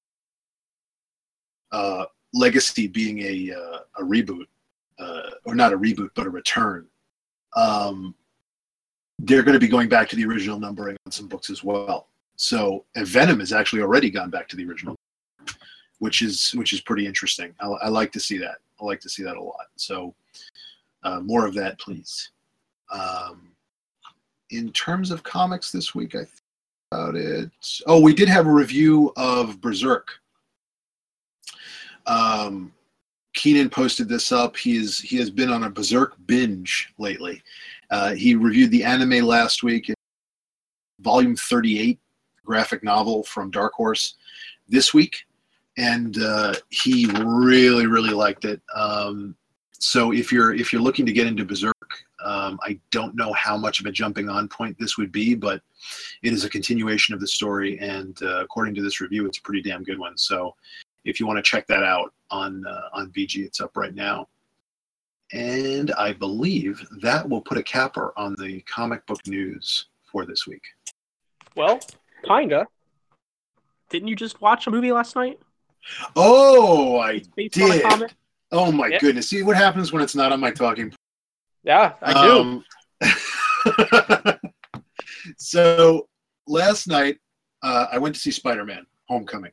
Legacy being a reboot, or not a reboot, but a return. They're going to be going back to the original numbering on some books as well. So Venom has actually already gone back to the original, which is pretty interesting. I like to see that. I like to see that a lot. So more of that, please. In terms of comics this week, I think about it. Oh, we did have a review of Berserk. Keenan posted this up. He has been on a Berserk binge lately. He reviewed the anime last week, volume 38, graphic novel from Dark Horse, this week, and he really, really liked it. So if you're looking to get into Berserk, I don't know how much of a jumping on point this would be, but it is a continuation of the story, and according to this review, it's a pretty damn good one. So if you want to check that out on VG, it's up right now. And I believe that will put a capper on the comic book news for this week. Well, kinda. Didn't you just watch a movie last night? Oh, I based on a did. comic? Oh my Yeah. goodness! See what happens when it's not on my talking. Yeah, I do. So last night, I went to see Spider-Man: Homecoming.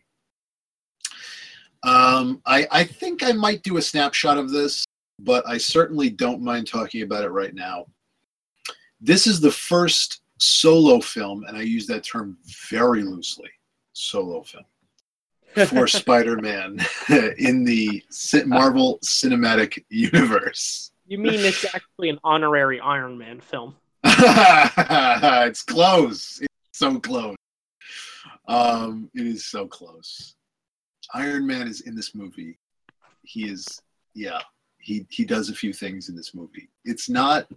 I think I might do a snapshot of this, but I certainly don't mind talking about it right now. This is the first solo film, and I use that term very loosely, solo film, for Spider-Man in the Marvel Cinematic Universe. You mean it's actually an honorary Iron Man film? It's close. It's so close. It is so close. Iron Man is in this movie. He is, yeah. He does a few things in this movie. It's not.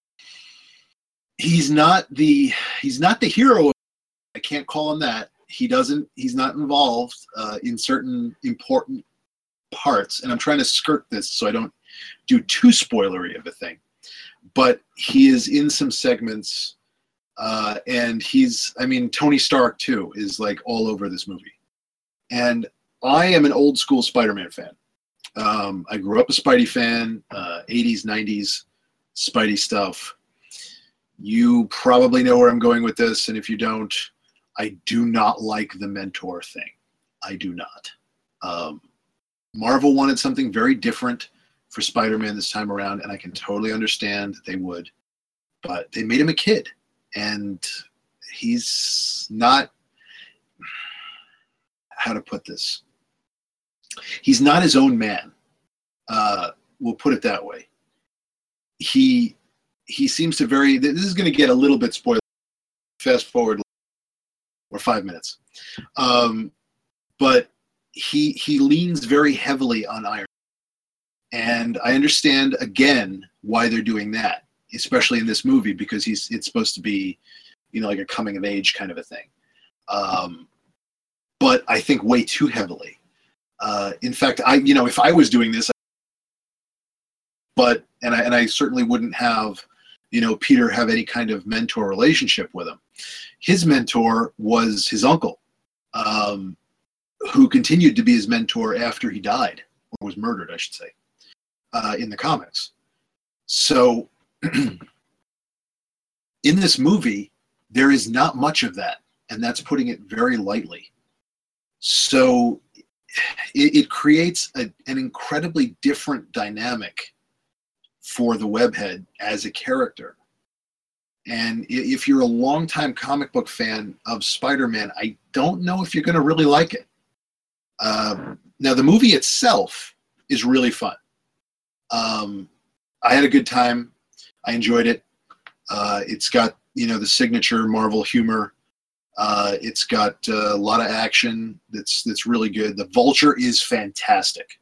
He's not the hero. I can't call him that. He's not involved in certain important parts, and I'm trying to skirt this so I don't do too spoilery of a thing. But he is in some segments, and Tony Stark too is like all over this movie. And I am an old school Spider-Man fan. I grew up a Spidey fan, 80s, 90s Spidey stuff. You probably know where I'm going with this, and if you don't, I do not like the mentor thing. I do not. Marvel wanted something very different for Spider-Man this time around, and I can totally understand that they would. But they made him a kid, and he's not... How to put this? He's not his own man. We'll put it that way. He seems to very... This is going to get a little bit spoiled. Fast forward or 5 minutes. But he leans very heavily on Iron. And I understand, again, why they're doing that, especially in this movie, because it's supposed to be, like a coming of age kind of a thing. But I think way too heavily. In fact, if I was doing this, and I certainly wouldn't have, Peter have any kind of mentor relationship with him. His mentor was his uncle, who continued to be his mentor after he died, or was murdered, I should say, in the comics. So in this movie, there is not much of that, and that's putting it very lightly. So it creates an incredibly different dynamic for the Webhead as a character. And if you're a longtime comic book fan of Spider-Man, I don't know if you're going to really like it. Now, the movie itself is really fun. I had a good time. I enjoyed it. It's got, the signature Marvel humor. It's got a lot of action that's really good. The Vulture is fantastic.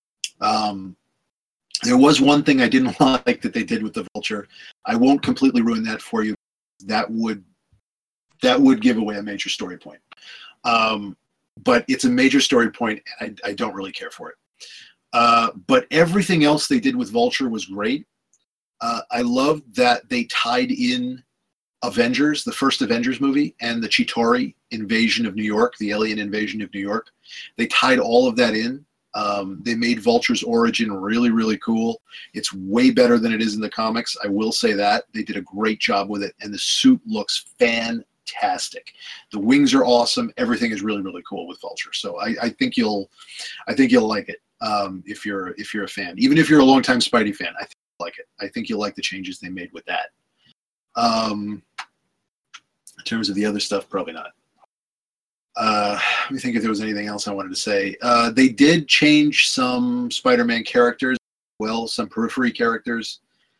There was one thing I didn't like that they did with the Vulture. I won't completely ruin that for you. That would give away a major story point. But it's a major story point, and I don't really care for it. But everything else they did with Vulture was great. I loved that they tied in Avengers, the first Avengers movie, and the Chitauri invasion of New York, the alien invasion of New York. They tied all of that in. They made Vulture's origin really, really cool. It's way better than it is in the comics. I will say that. They did a great job with it, and the suit looks fantastic. The wings are awesome. Everything is really, really cool with Vulture. So I think you'll like it if you're a fan. Even if you're a longtime Spidey fan, I think you'll like it. I think you'll like the changes they made with that. In terms of the other stuff, probably not. Let me think if there was anything else I wanted to say. They did change some Spider-Man characters, some periphery characters.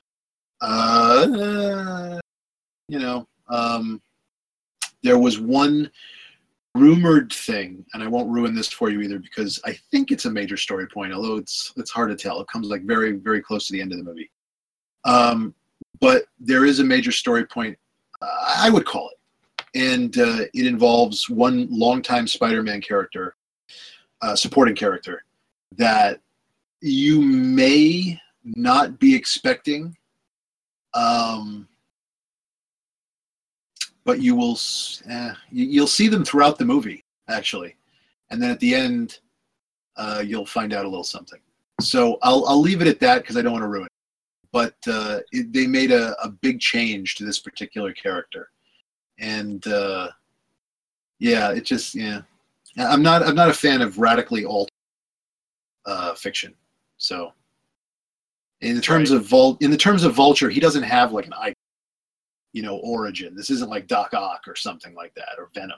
There was one rumored thing, and I won't ruin this for you either because I think it's a major story point, although it's hard to tell. It comes like very, very close to the end of the movie. But there is a major story point, I would call it. And it involves one longtime Spider-Man character, supporting character, that you may not be expecting, but you'll see them throughout the movie, actually. And then at the end, you'll find out a little something. So I'll leave it at that because I don't want to ruin it. But they made a big change to this particular character. And I'm not a fan of radically alt fiction. So in the terms of Vulture, he doesn't have like an origin. This isn't like Doc Ock or something like that, or Venom.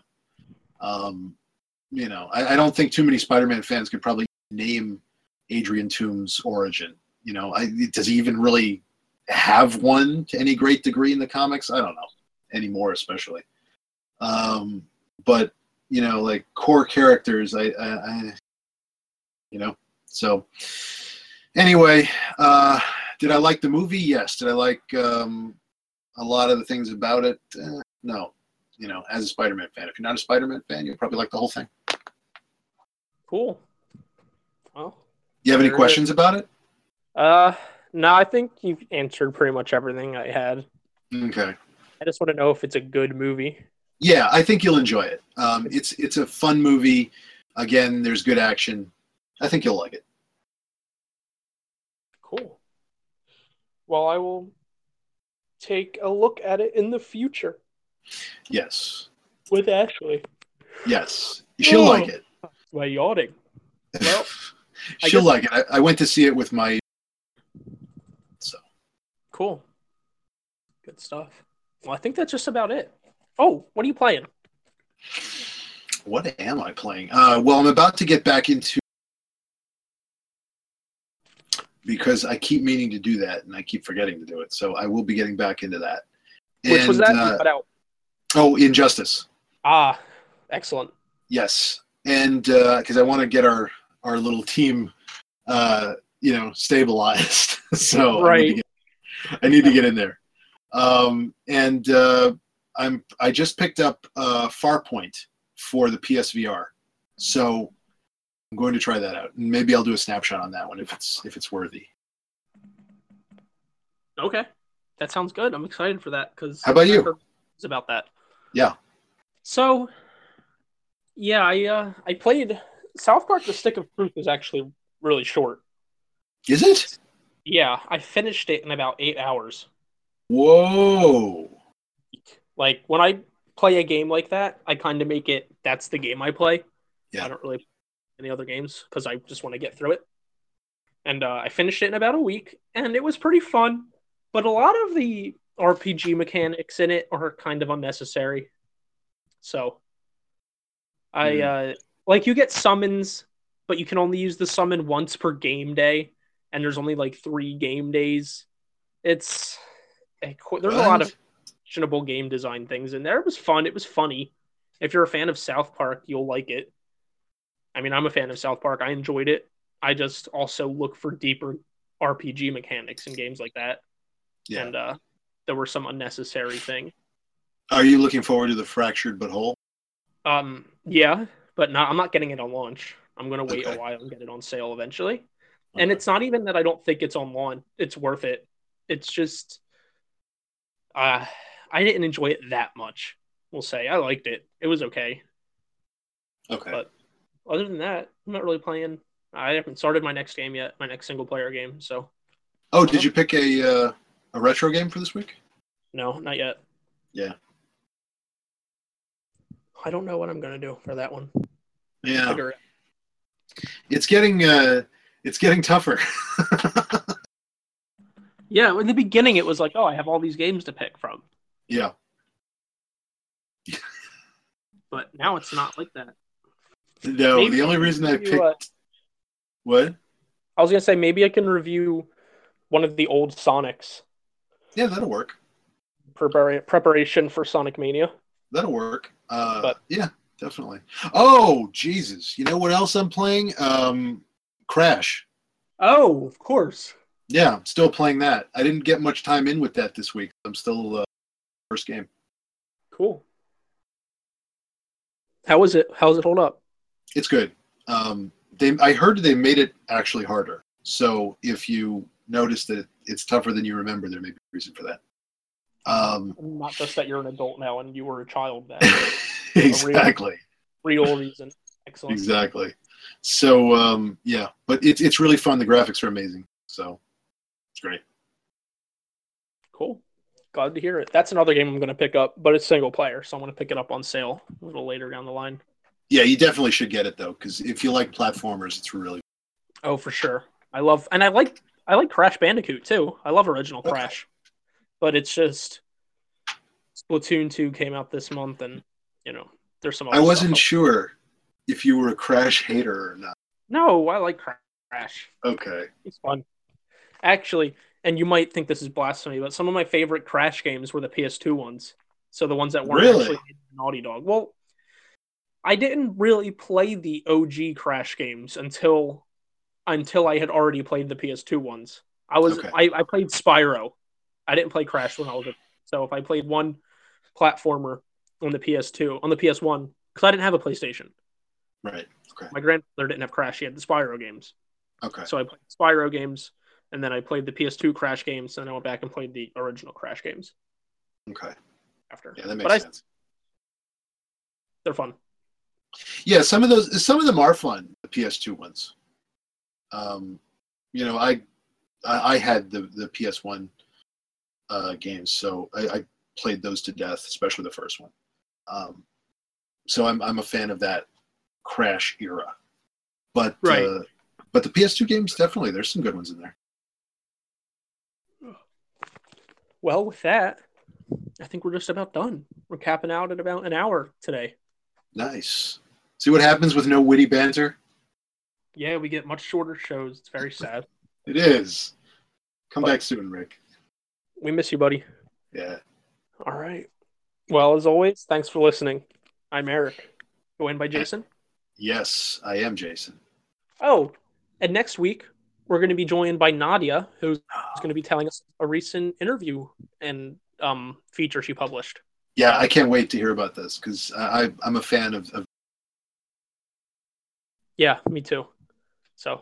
I don't think too many Spider-Man fans could probably name Adrian Toome's origin. Does he even really have one to any great degree in the comics? I don't know anymore, especially. But like core characters, So anyway, did I like the movie? Yes. Did I like a lot of the things about it? No. As a Spider-Man fan, if you're not a Spider-Man fan, you'll probably like the whole thing. Cool. Well, you have any questions about it? No, I think you've answered pretty much everything I had. Okay. I just want to know if it's a good movie. Yeah, I think you'll enjoy it. It's a fun movie. Again, there's good action. I think you'll like it. Cool. Well, I will take a look at it in the future. Yes. With Ashley. Yes. She'll like it. By yawning. Well, she'll like it. I went to see it with my... So. Cool. Good stuff. Well, I think that's just about it. Oh, what are you playing? What am I playing? Well, I'm about to get back into... Because I keep meaning to do that, and I keep forgetting to do it. So I will be getting back into that. Which was that? Cut out. Oh, Injustice. Ah, excellent. Yes. And because I want to get our little team, stabilized. So right. I need to get in there. I just picked up Farpoint for the PSVR. So I'm going to try that out, and maybe I'll do a snapshot on that one if it's worthy. Okay, that sounds good. I'm excited for that because how about you? It's about that. Yeah. So, yeah, I played South Park: The Stick of Truth is actually really short. Is it? Yeah, I finished it in about 8 hours. Whoa. Like when I play a game like that, I kind of make it that's the game I play. I Yeah. don't really play any other games because I just want to get through it. And I finished it in about a week, and it was pretty fun. But a lot of the RPG mechanics in it are kind of unnecessary. So I Hmm. like you get summons, but you can only use the summon once per game day, and there's only like 3 game days. It's there's a lot of What? questionable game design things in there. It was fun. It was funny. If you're a fan of South Park, you'll like it. I mean, I'm a fan of South Park. I enjoyed it. I just also look for deeper RPG mechanics in games like that, Yeah. and there were some unnecessary things. Are you looking forward to the Fractured But Whole? Yeah, but not. I'm not getting it on launch. I'm gonna wait a Okay. while and get it on sale eventually. And Okay. it's not even that I don't think it's on launch. It's worth it. It's just uh, I didn't enjoy it that much. We'll say I liked it. It was okay, Okay. but other than that, I'm not really playing. I haven't started my next game yet. My next single player game. So Oh, I don't did know. you pick a retro game for this week? No, not yet. Yeah. I don't know what I'm gonna do for that one. We'll Yeah. figure it out. It's getting tougher. Yeah, in the beginning it was like, oh, I have all these games to pick from, Yeah. but now it's not like that. No, Maybe the I only can reason I review. picked what? I was gonna say maybe I can review one of the old Sonics Yeah, that'll work. for preparation for Sonic Mania. That'll work. But Yeah, definitely. Oh, Jesus. You know what else I'm playing? Crash. oh, of course, Yeah, I'm still playing that. I didn't get much time in with that this week. I'm still first game. cool. How is it? How does it hold up? It's good. I heard they made it actually harder. So if you notice that it's tougher than you remember, there may be a reason for that. Not just that you're an adult now and you were a child then. A Exactly. real reason. Excellent. Exactly. So yeah, but it's really fun. The graphics are amazing. So it's great. Cool. Glad to hear it. That's another game I'm going to pick up, but it's single player, so I'm going to pick it up on sale a little later down the line. Yeah, you definitely should get it though, because if you like platformers, it's really Oh, for sure. I like Crash Bandicoot too. I love original okay. Crash, but it's just Splatoon 2 came out this month, and there's some I other stuff. wasn't sure if you were a Crash hater or not. No, I like Crash. Okay. It's fun. Actually, and you might think this is blasphemy, but some of my favorite Crash games were the PS2 ones. So the ones that weren't Really? actually made by Naughty Dog. Well, I didn't really play the OG Crash games until I had already played the PS2 ones. Okay. I played Spyro. I didn't play Crash when I was a so if I played one platformer on the PS2 on the PS1 because I didn't have a PlayStation. Right. Okay. My grandfather didn't have Crash; he had the Spyro games. Okay. So I played Spyro games, and then I played the PS2 Crash games, and then I went back and played the original Crash games Okay. after. Yeah, that But makes sense. they're fun. Yeah, some of them are fun, the PS2 ones. Um, I had the PS1 games, so I played those to death, especially the first one. Um, so I'm a fan of that Crash era. But Right. but the PS2 games definitely there's some good ones in there. Well, with that, I think we're just about done. We're capping out at about an hour today. Nice. See what happens with no witty banter? Yeah, we get much shorter shows. It's very sad. It is. Come But back soon, Rick. we miss you, buddy. Yeah. All right. Well, as always, thanks for listening. I'm Eric. Joined by Jason. Yes, I am Jason. Oh, and next week we're going to be joined by Nadia, who's going to be telling us a recent interview and feature she published. Yeah, I can't wait to hear about this because I'm a fan of. Yeah, me too. So,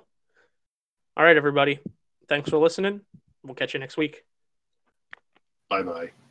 all right, everybody. Thanks for listening. We'll catch you next week. Bye bye.